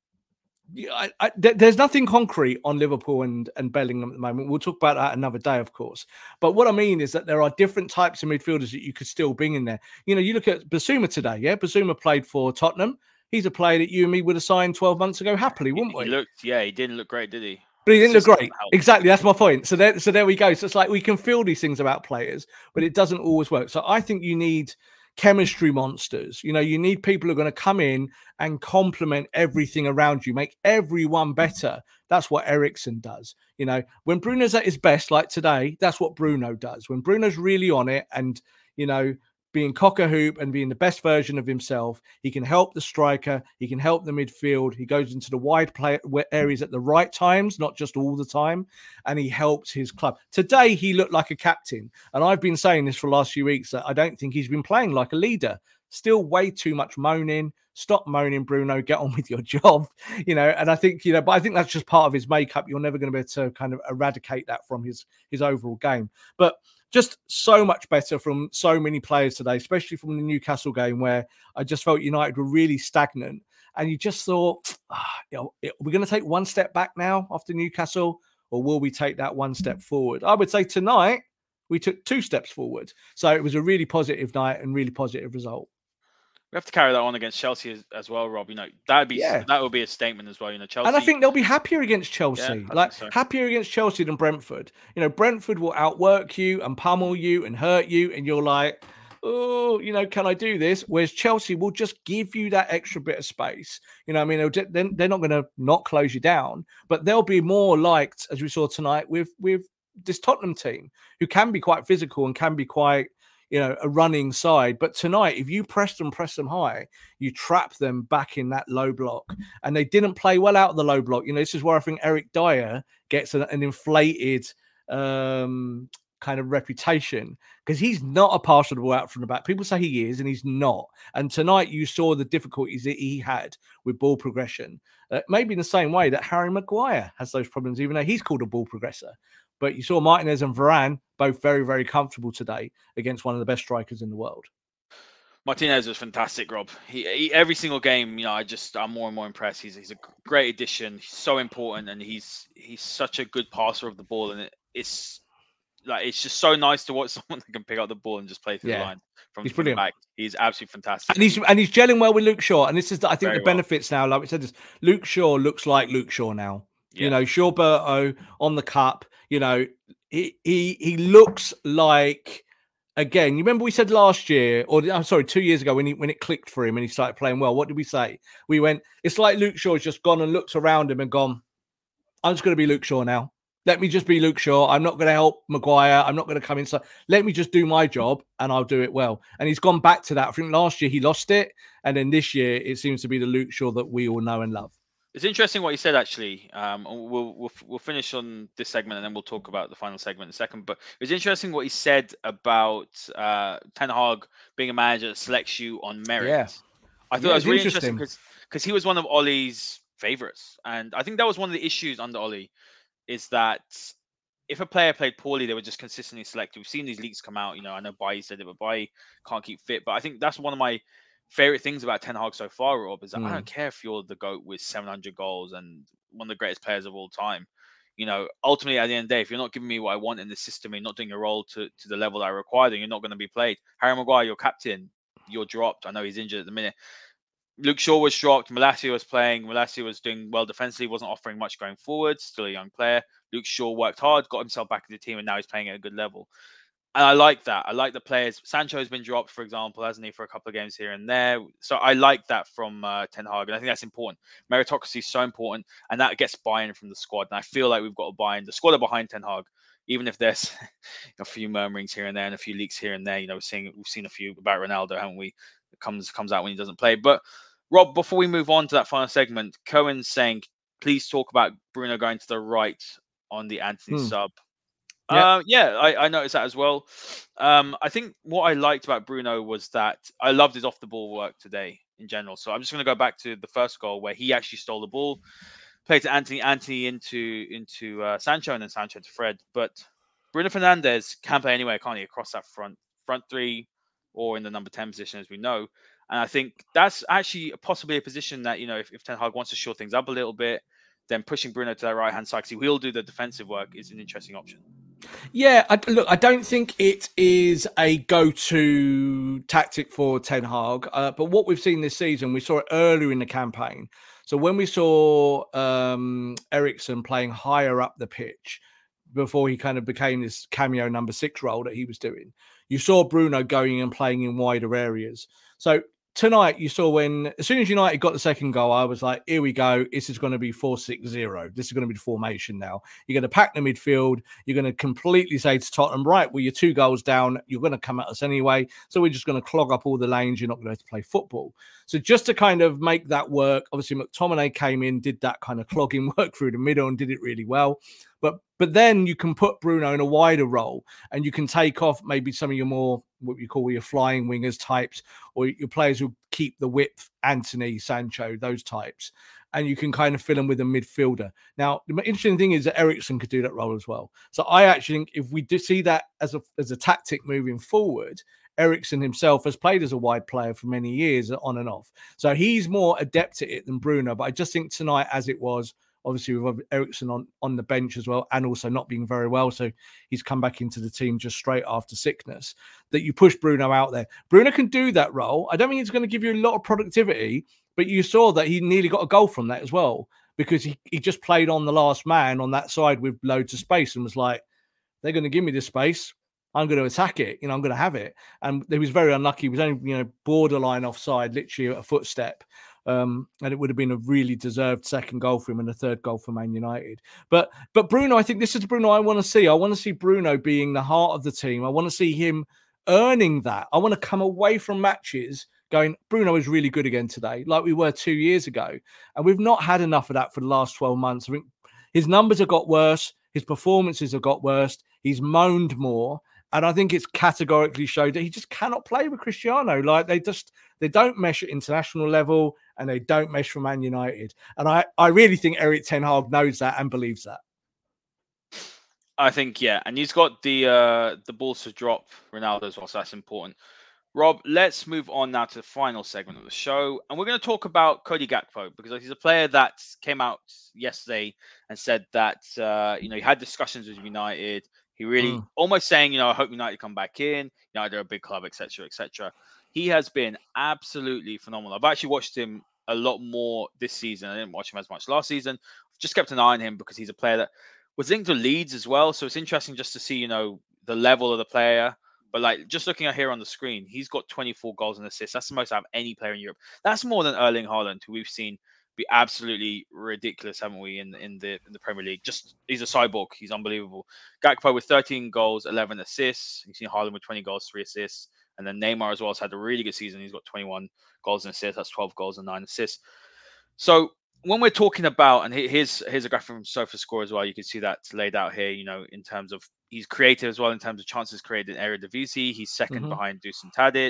I, I, there's nothing concrete on Liverpool and, and Bellingham at the moment. We'll talk about that another day, of course. But what I mean is that there are different types of midfielders that you could still bring in there. You know, you look at Basuma today, yeah? Basuma played for Tottenham. He's a player that you and me would have signed twelve months ago happily, wouldn't we? He looked, yeah, he didn't look great, did he? But he didn't look great. Exactly, that's my point. So there, so there we go. So it's like we can feel these things about players, but it doesn't always work. So I think you need chemistry monsters. You know, you need people who are going to come in and complement everything around you, make everyone better. That's what Eriksen does. You know, when Bruno's at his best, like today, that's what Bruno does. When Bruno's really on it and, you know, being cock a hoop and being the best version of himself, he can help the striker, he can help the midfield, he goes into the wide play areas at the right times, not just all the time, and he helps his club. Today, he looked like a captain, and I've been saying this for the last few weeks, that I don't think he's been playing like a leader. Still way too much moaning. Stop moaning, Bruno. Get on with your job. You know, and I think, you know, but I think that's just part of his makeup. You're never going to be able to kind of eradicate that from his, his overall game. But just so much better from so many players today, especially from the Newcastle game where I just felt United were really stagnant. And you just thought, ah, you know, are we going to take one step back now after Newcastle, or will we take that one step forward? I would say tonight we took two steps forward. So it was a really positive night and really positive result. We have to carry that on against Chelsea as, as well, Rob. You know, that'd be yeah. that would be a statement as well. You know, Chelsea, and I think they'll be happier against Chelsea, yeah, like so. happier against Chelsea than Brentford. You know, Brentford will outwork you and pummel you and hurt you, and you're like, oh, you know, can I do this? Whereas Chelsea will just give you that extra bit of space. You know, I mean, they're, they're not going to not close you down, but they'll be more liked, as we saw tonight, with with this Tottenham team, who can be quite physical and can be quite, you know, a running side. But tonight, if you press them, press them high, you trap them back in that low block. And they didn't play well out of the low block. You know, this is where I think Eric Dyer gets an, an inflated um, kind of reputation, because he's not a passer of the ball out from the back. People say he is, and he's not. And tonight, you saw the difficulties that he had with ball progression. Uh, maybe in the same way that Harry Maguire has those problems, even though he's called a ball progressor. But you saw Martinez and Varane both very, very comfortable today against one of the best strikers in the world. Martinez was fantastic, Rob. He, he every single game, you know, I just I'm more and more impressed. He's he's a great addition. He's so important, and he's he's such a good passer of the ball, and it, it's like it's just so nice to watch someone that can pick up the ball and just play through yeah. the line from, he's from the brilliant. back. He's absolutely fantastic. And he's and he's gelling well with Luke Shaw. And this is, I think, Very the benefits well. now. Like we said, this Luke Shaw looks like Luke Shaw now. Yeah. You know, Shawberto on the cup. You know, he he he looks like. Again, you remember we said last year, or I'm sorry, two years ago when he when it clicked for him and he started playing well. What did we say? We went, it's like Luke Shaw's just gone and looked around him and gone, I'm just going to be Luke Shaw now. Let me just be Luke Shaw. I'm not going to help Maguire. I'm not going to come inside. Let me just do my job and I'll do it well. And he's gone back to that. I think last year he lost it. And then this year it seems to be the Luke Shaw that we all know and love. It's interesting what you said, actually. Um, we'll, we'll we'll finish on this segment and then we'll talk about the final segment in a second. But it's interesting what he said about uh, Ten Hag being a manager that selects you on merit. Yeah. I thought yeah, that was really interesting interesting because he was one of Ollie's favourites. And I think that was one of the issues under Ollie, is that if a player played poorly, they were just consistently selected. We've seen these leaks come out. You know, I know Bailly said it, but Bailly can't keep fit. But I think that's one of my favorite things about Ten Hag so far, Rob, is that mm. I don't care if you're the GOAT with seven hundred goals and one of the greatest players of all time. You know, ultimately, at the end of the day, if you're not giving me what I want in the system and not doing a role to, to the level that I require, then you're not going to be played. Harry Maguire, your captain, you're dropped. I know he's injured at the minute. Luke Shaw was dropped. Malacia was playing. Malacia was doing well defensively, wasn't offering much going forward. Still a young player. Luke Shaw worked hard, got himself back in the team, and now he's playing at a good level. And I like that. I like the players. Sancho has been dropped, for example, hasn't he, for a couple of games here and there. So I like that from uh, Ten Hag, and I think that's important. Meritocracy is so important, and that gets buy-in from the squad. And I feel like we've got a buy-in. The squad are behind Ten Hag, even if there's a few murmurings here and there and a few leaks here and there. You know, we're seeing we've seen a few about Ronaldo, haven't we? It comes comes out when he doesn't play. But Rob, before we move on to that final segment, Cohen's saying, please talk about Bruno going to the right on the Antony hmm. sub. Yeah, uh, yeah I, I noticed that as well. Um, I think what I liked about Bruno was that I loved his off-the-ball work today in general. So I'm just going to go back to the first goal where he actually stole the ball, played to Antony, Antony into into uh, Sancho, and then Sancho to Fred. But Bruno Fernandes can play anywhere, can't he? Across that front front three or in the number ten position, as we know. And I think that's actually possibly a position that, you know, if, if Ten Hag wants to shore things up a little bit, then pushing Bruno to that right-hand side, because he will do the defensive work, is an interesting option. Yeah, I, look, I don't think it is a go-to tactic for Ten Hag, uh, but what we've seen this season, we saw it earlier in the campaign. So when we saw um, Eriksen playing higher up the pitch, before he kind of became this cameo number six role that he was doing, you saw Bruno going and playing in wider areas. So tonight, you saw when, as soon as United got the second goal, I was like, here we go. This is going to be four six zero. This is going to be the formation now. You're going to pack the midfield. You're going to completely say to Tottenham, right, well, you're two goals down. You're going to come at us anyway. So we're just going to clog up all the lanes. You're not going to have to play football. So just to kind of make that work, obviously McTominay came in, did that kind of clogging work through the middle and did it really well. But but then you can put Bruno in a wider role and you can take off maybe some of your more, what you call your flying wingers types, or your players who keep the width, Antony, Sancho, those types. And you can kind of fill them with a midfielder. Now, the interesting thing is that Eriksen could do that role as well. So I actually think if we do see that as a, as a tactic moving forward, Eriksen himself has played as a wide player for many years on and off. So he's more adept at it than Bruno. But I just think tonight, as it was, obviously with Eriksen on, on the bench as well, and also not being very well, so he's come back into the team just straight after sickness, that you push Bruno out there. Bruno can do that role. I don't think it's going to give you a lot of productivity, but you saw that he nearly got a goal from that as well, because he, he just played on the last man on that side with loads of space and was like, they're going to give me this space. I'm going to attack it. You know, I'm going to have it. And he was very unlucky. He was only, you know, borderline offside, literally a footstep. Um, and it would have been a really deserved second goal for him and a third goal for Man United. But but Bruno, I think this is the Bruno I want to see. I want to see Bruno being the heart of the team. I want to see him earning that. I want to come away from matches going, Bruno is really good again today, like we were two years ago. And we've not had enough of that for the last twelve months. I think his numbers have got worse. His performances have got worse. He's moaned more. And I think it's categorically showed that he just cannot play with Cristiano. Like they just, they don't mesh at international level and they don't mesh for Man United. And I, I really think Erik ten Hag knows that and believes that. I think, yeah. And he's got the uh, the balls to drop Ronaldo as well. So that's important. Rob, let's move on now to the final segment of the show. And we're going to talk about Cody Gakpo because he's a player that came out yesterday and said that, uh, you know, he had discussions with United. He really mm. almost saying, you know, I hope United come back in. United are a big club, et cetera, et cetera. He has been absolutely phenomenal. I've actually watched him a lot more this season. I didn't watch him as much last season. Just kept an eye on him because he's a player that was linked to Leeds as well. So it's interesting just to see, you know, the level of the player. But like just looking at here on the screen, he's got twenty-four goals and assists. That's the most out of any player in Europe. That's more than Erling Haaland, who we've seen be absolutely ridiculous, haven't we, in, in the in the Premier League? Just he's a cyborg. He's unbelievable. Gakpo with thirteen goals, eleven assists. You've seen Haaland with twenty goals, three assists. And then Neymar as well has had a really good season. He's got twenty-one goals and assists. That's twelve goals and nine assists. So when we're talking about, and here's here's a graphic from SofaScore as well. You can see that laid out here, you know, in terms of he's creative as well in terms of chances created in Eredivisie. He's second mm-hmm. behind Dusan Tadic.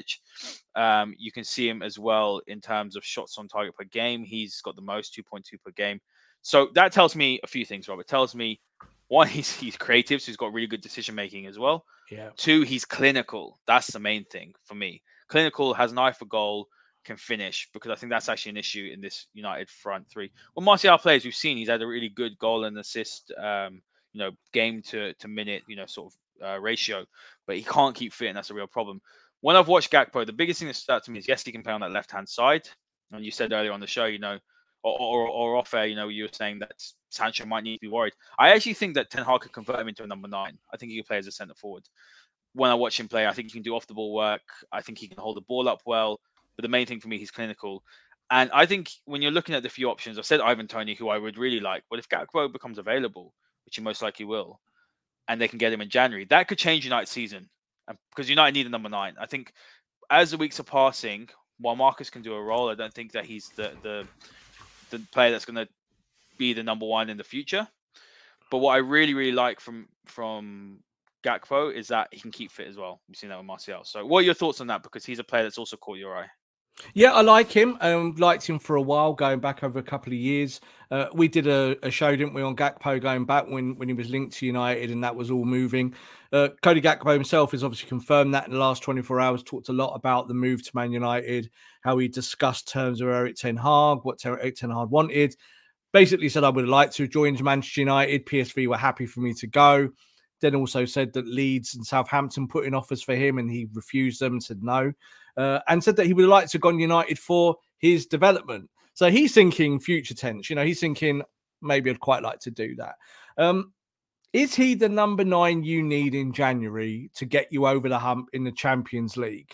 Um, you can see him as well in terms of shots on target per game. He's got the most, two point two per game. So that tells me a few things, Robert. It tells me, one, he's he's creative, so he's got really good decision making as well. Yeah. Two, he's clinical. That's the main thing for me. Clinical, has an eye for goal, can finish, because I think that's actually an issue in this United front three. When Martial plays, we've seen he's had a really good goal and assist, um, you know, game to, to minute, you know, sort of uh, ratio, but he can't keep fit, and that's a real problem. When I've watched Gakpo, the biggest thing that stood out to me is, yes, he can play on that left-hand side. And you said earlier on the show, you know, or, or, or off air, you know, you were saying that Sancho might need to be worried. I actually think that Ten Hag could convert him into a number nine. I think he could play as a centre forward. When I watch him play, I think he can do off the ball work. I think he can hold the ball up well. But the main thing for me, he's clinical. And I think when you're looking at the few options, I've said Ivan Toney, who I would really like. But if Gakpo becomes available, which he most likely will, and they can get him in January, that could change United's season. Because United need a number nine. I think as the weeks are passing, while Marcus can do a role, I don't think that he's the the, the player that's going to be the number one in the future. But what I really, really like from from Gakpo is that he can keep fit as well. We've seen that with Martial. So what are your thoughts on that? Because he's a player that's also caught your eye. Yeah, I like him. Um, liked him for a while, going back over a couple of years. Uh, we did a, a show, didn't we, on Gakpo going back when, when he was linked to United, and that was all moving. Uh, Cody Gakpo himself has obviously confirmed that in the last twenty-four hours, talked a lot about the move to Man United, how he discussed terms of Erik ten Hag, what Erik ten Hag wanted. Basically said, I would have liked to have joined Manchester United. P S V were happy for me to go. Then also said that Leeds and Southampton put in offers for him and he refused them and said no. Uh, and said that he would have liked to have gone United for his development. So he's thinking future tense. You know, he's thinking maybe I'd quite like to do that. Um, is he the number nine you need in January to get you over the hump in the Champions League?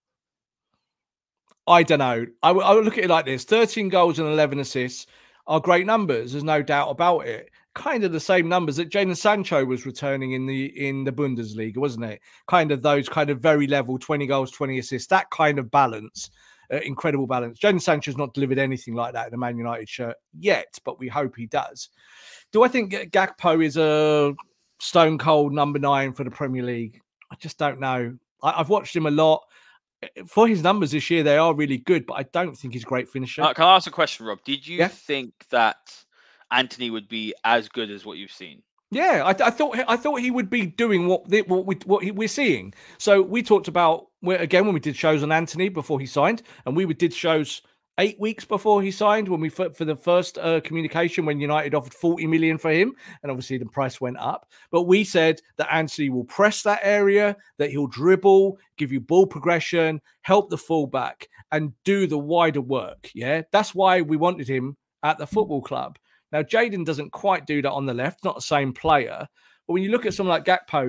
I don't know. I, w- I would look at it like this. thirteen goals and eleven assists are great numbers. There's no doubt about it. Kind of the same numbers that Jadon Sancho was returning in the in the Bundesliga, wasn't it? Kind of those kind of very level, twenty goals, twenty assists, that kind of balance, uh, incredible balance. Jadon Sancho's not delivered anything like that in a Man United shirt yet, but we hope he does. Do I think Gakpo is a stone cold number nine for the Premier League? I just don't know. I, I've watched him a lot. For his numbers this year, they are really good, but I don't think he's a great finisher. Uh, can I ask a question, Rob? Did you yeah? think that Antony would be as good as what you've seen? Yeah, I, I thought I thought he would be doing what the, what we what he, we're seeing. So we talked about again when we did shows on Antony before he signed, and we did shows eight weeks before he signed when we for, for the first uh, communication when United offered forty million for him, and obviously the price went up. But we said that Antony will press that area, that he'll dribble, give you ball progression, help the fullback, and do the wider work. Yeah, that's why we wanted him at the football club. Now, Jadon doesn't quite do that on the left, not the same player. But when you look at someone like Gakpo,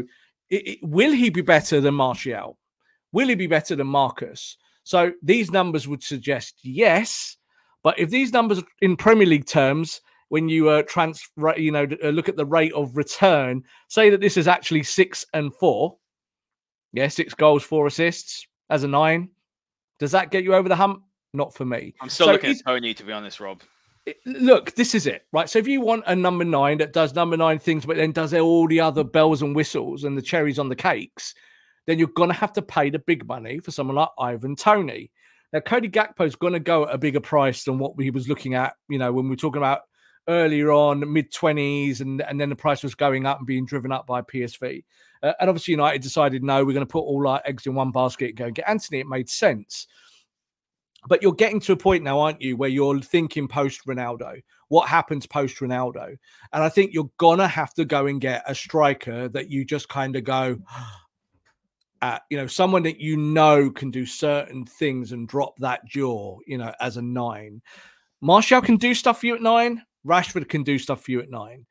it, it, will he be better than Martial? Will he be better than Marcus? So these numbers would suggest yes. But if these numbers in Premier League terms, when you uh, transfer, you know, look at the rate of return, say that this is actually six and four, yeah, six goals, four assists as a nine. Does that get you over the hump? Not for me. I'm still so looking at Tony, to be honest, Rob. Look, this is it, right? So if you want a number nine that does number nine things, but then does all the other bells and whistles and the cherries on the cakes, then you're going to have to pay the big money for someone like Ivan Toney. Now, Cody Gakpo is going to go at a bigger price than what we was looking at, you know, when we were talking about earlier on, mid-twenties, and, and then the price was going up and being driven up by P S V. Uh, and obviously United decided, no, we're going to put all our eggs in one basket and go and get Antony. It made sense. But you're getting to a point now, aren't you, where you're thinking post-Ronaldo. What happens post-Ronaldo? And I think you're going to have to go and get a striker that you just kind of go... At, you know, someone that you know can do certain things and drop that jaw, you know, as a nine. Martial can do stuff for you at nine. Rashford can do stuff for you at nine.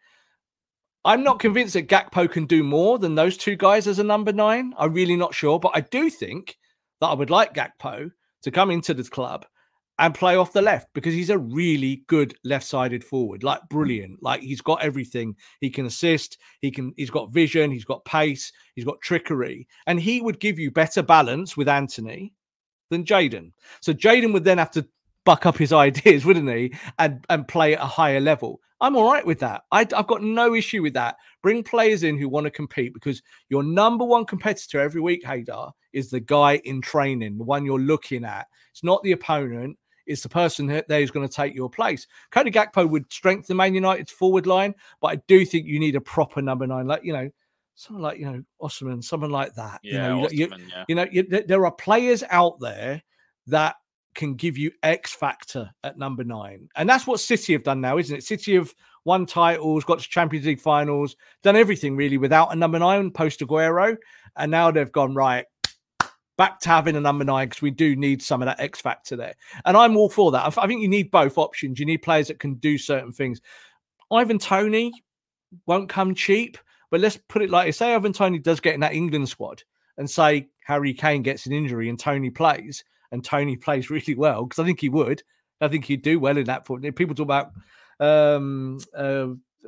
I'm not convinced that Gakpo can do more than those two guys as a number nine. I'm really not sure. But I do think that I would like Gakpo to come into the club and play off the left because he's a really good left-sided forward, like brilliant. Like he's got everything. He can assist. He can. He's got vision. He's got pace. He's got trickery, and he would give you better balance with Antony than Jadon. So Jadon would then have to buck up his ideas, wouldn't he, and and play at a higher level. I'm all right with that. I, I've got no issue with that. Bring players in who want to compete because your number one competitor every week, Haydar, is the guy in training, the one you're looking at. It's not the opponent. It's the person there who's going to take your place. Cody Gakpo would strengthen Man United's forward line, but I do think you need a proper number nine, like, you know, someone like, you know, Osimhen, someone like that. Yeah, you know, Osimhen, you, yeah. you know you, there are players out there that can give you X factor at number nine. And that's what City have done now, isn't it? City have won titles, got to Champions League finals, done everything really without a number nine post Aguero. And now they've gone, right, back to having a number nine because we do need some of that X factor there. And I'm all for that. I think you need both options. You need players that can do certain things. Ivan Toney won't come cheap, but let's put it like this. Say Ivan Toney does get in that England squad and say Harry Kane gets an injury and Toney plays and Toney plays really well, because I think he would. I think he'd do well in that. People talk about um, uh,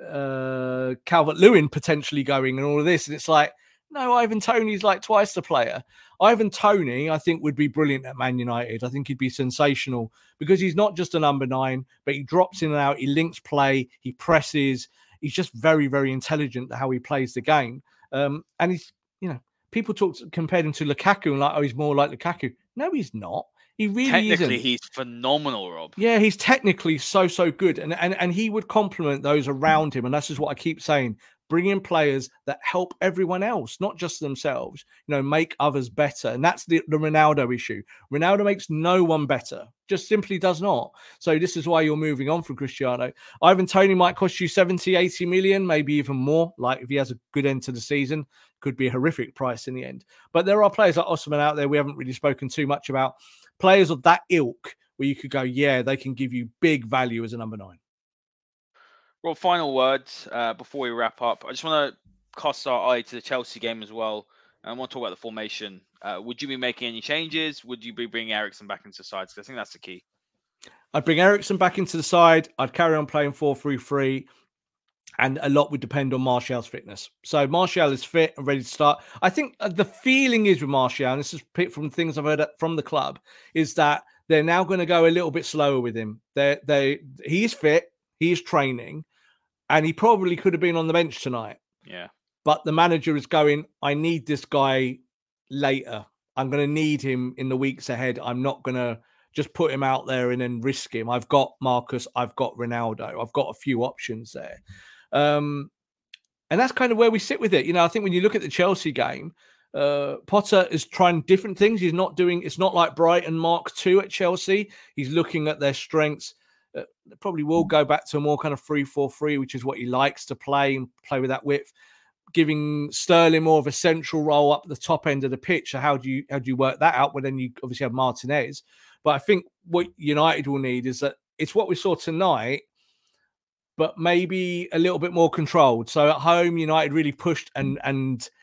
uh, Calvert-Lewin potentially going and all of this. And it's like, no, Ivan Toney's like twice the player. Ivan Toney, I think, would be brilliant at Man United. I think he'd be sensational because he's not just a number nine, but he drops in and out. He links play. He presses. He's just very, very intelligent at how he plays the game. Um, and he's, you know, people talk compared him to Lukaku and like, oh, he's more like Lukaku. No, he's not. He really technically, isn't. He's phenomenal, Rob. Yeah, he's technically so, so good. And, and, and he would complement those around him. And that's just what I keep saying. Bring in players that help everyone else, not just themselves, you know, make others better. And that's the, the Ronaldo issue. Ronaldo makes no one better, just simply does not. So this is why you're moving on from Cristiano. Ivan Toney might cost you seventy, eighty million, maybe even more. Like if he has a good end to the season, could be a horrific price in the end. But there are players like Osimhen out there we haven't really spoken too much about. Players of that ilk where you could go, yeah, they can give you big value as a number nine. Well, final words uh, before we wrap up. I just want to cast our eye to the Chelsea game as well. And I want to talk about the formation. Uh, would you be making any changes? Would you be bringing Eriksen back into the side? Because I think that's the key. I'd bring Eriksen back into the side. I'd carry on playing four three three. And a lot would depend on Martial's fitness. So Martial is fit and ready to start. I think the feeling is with Martial, and this is from things I've heard from the club, is that they're now going to go a little bit slower with him. They, they, he is fit. He is training. And he probably could have been on the bench tonight. Yeah. But the manager is going, I need this guy later. I'm going to need him in the weeks ahead. I'm not going to just put him out there and then risk him. I've got Marcus. I've got Ronaldo. I've got a few options there. Um, and that's kind of where we sit with it. You know, I think when you look at the Chelsea game, uh, Potter is trying different things. He's not doing, it's not like Brighton Mark two at Chelsea. He's looking at their strengths. Uh, probably will go back to a more kind of three four three, which is what he likes to play and play with that width, giving Sterling more of a central role up the top end of the pitch. So how do you how do you work that out? Well, then you obviously have Martinez. But I think what United will need is that it's what we saw tonight, but maybe a little bit more controlled. So at home, United really pushed and and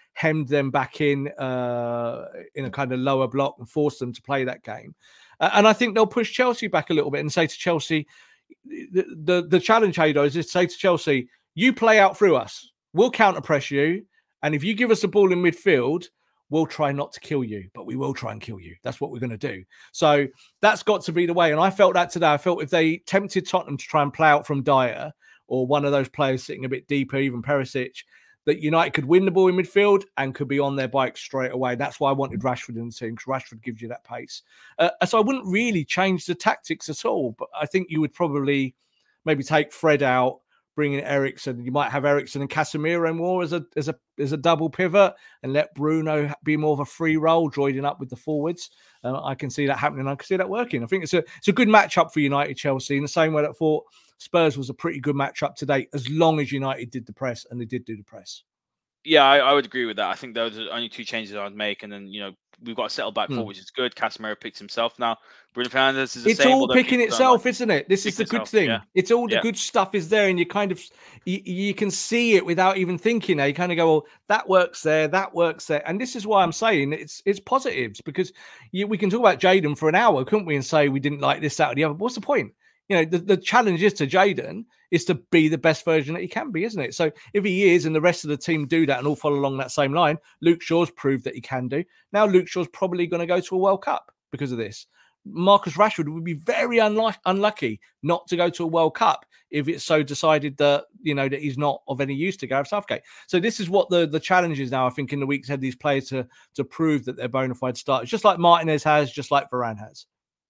hemmed them back in uh, in a kind of lower block and forced them to play that game. Uh, and I think they'll push Chelsea back a little bit and say to Chelsea, the, the, the challenge, Hado, is to say to Chelsea, you play out through us. We'll counter press you. And if you give us the ball in midfield, we'll try not to kill you, but we will try and kill you. That's what we're going to do. So that's got to be the way. And I felt that today. I felt if they tempted Tottenham to try and play out from Dyer or one of those players sitting a bit deeper, even Perisic, that United could win the ball in midfield and could be on their bike straight away. That's why I wanted Rashford in the team, because Rashford gives you that pace. Uh, so I wouldn't really change the tactics at all, but I think you would probably maybe take Fred out, bring in Eriksen. You might have Eriksen and Casemiro more as a as a as a double pivot, and let Bruno be more of a free role, joining up with the forwards. Uh, I can see that happening. I can see that working. I think it's a it's a good matchup for United Chelsea, in the same way that I thought Spurs was a pretty good matchup today, as long as United did the press, and they did do the press. Yeah, I, I would agree with that. I think those are the only two changes I'd make, and then you know we've got to settle back Hmm. forward, which is good. Casemiro picks himself now. Bruno Fernandes is the It's same. all although picking people don't itself, like- isn't it? This is the Picking good itself, thing. yeah. It's all the Yeah. good stuff is there, and you kind of you, you can see it without even thinking. You kind of go, "Well, that works there, that works there," and this is why I'm saying it's it's positives, because you, we can talk about Jadon for an hour, couldn't we, and say we didn't like this, that, or the other. What's the point? You know, the, the challenge is to Jadon is to be the best version that he can be, isn't it? So if he is, and the rest of the team do that and all follow along that same line, Luke Shaw's proved that he can do. Now Luke Shaw's probably going to go to a World Cup because of this. Marcus Rashford would be very unlike, unlucky not to go to a World Cup if it's so decided that, you know, that he's not of any use to Gareth Southgate. So this is what the, the challenge is now, I think, in the weeks ahead, these players to, to prove that they're bona fide starters, just like Martinez has, just like Varane has.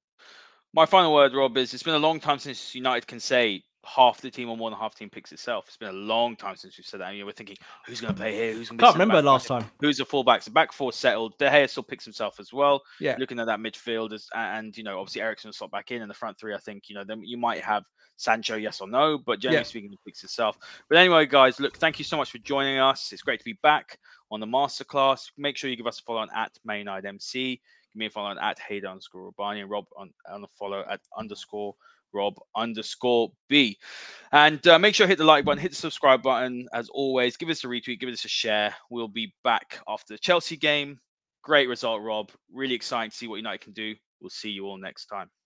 My final word, Rob, is it's been a long time since United can say half the team or more than half the team picks itself. It's been a long time since we've said that. You know, we're thinking, who's going to play here? Who's going to be Can't centre remember back? last time. Who's the fullbacks? The back four settled. De Gea still picks himself as well. Yeah. Looking at that midfield, as, and, you know, obviously Eriksen will slot back in, and the front three, I think, you know, then you might have Sancho, yes or no, but generally Yeah. speaking, he picks itself. But anyway, guys, look, thank you so much for joining us. It's great to be back on the masterclass. Make sure you give us a follow on at May Night M C. Give me a follow on at Hayden underscore Robani, and Rob on, on a follow at underscore Rob underscore B. And uh, make sure to hit the like button, hit the subscribe button. As always, give us a retweet, give us a share. We'll be back after the Chelsea game. Great result, Rob. Really exciting to see what United can do. We'll see you all next time.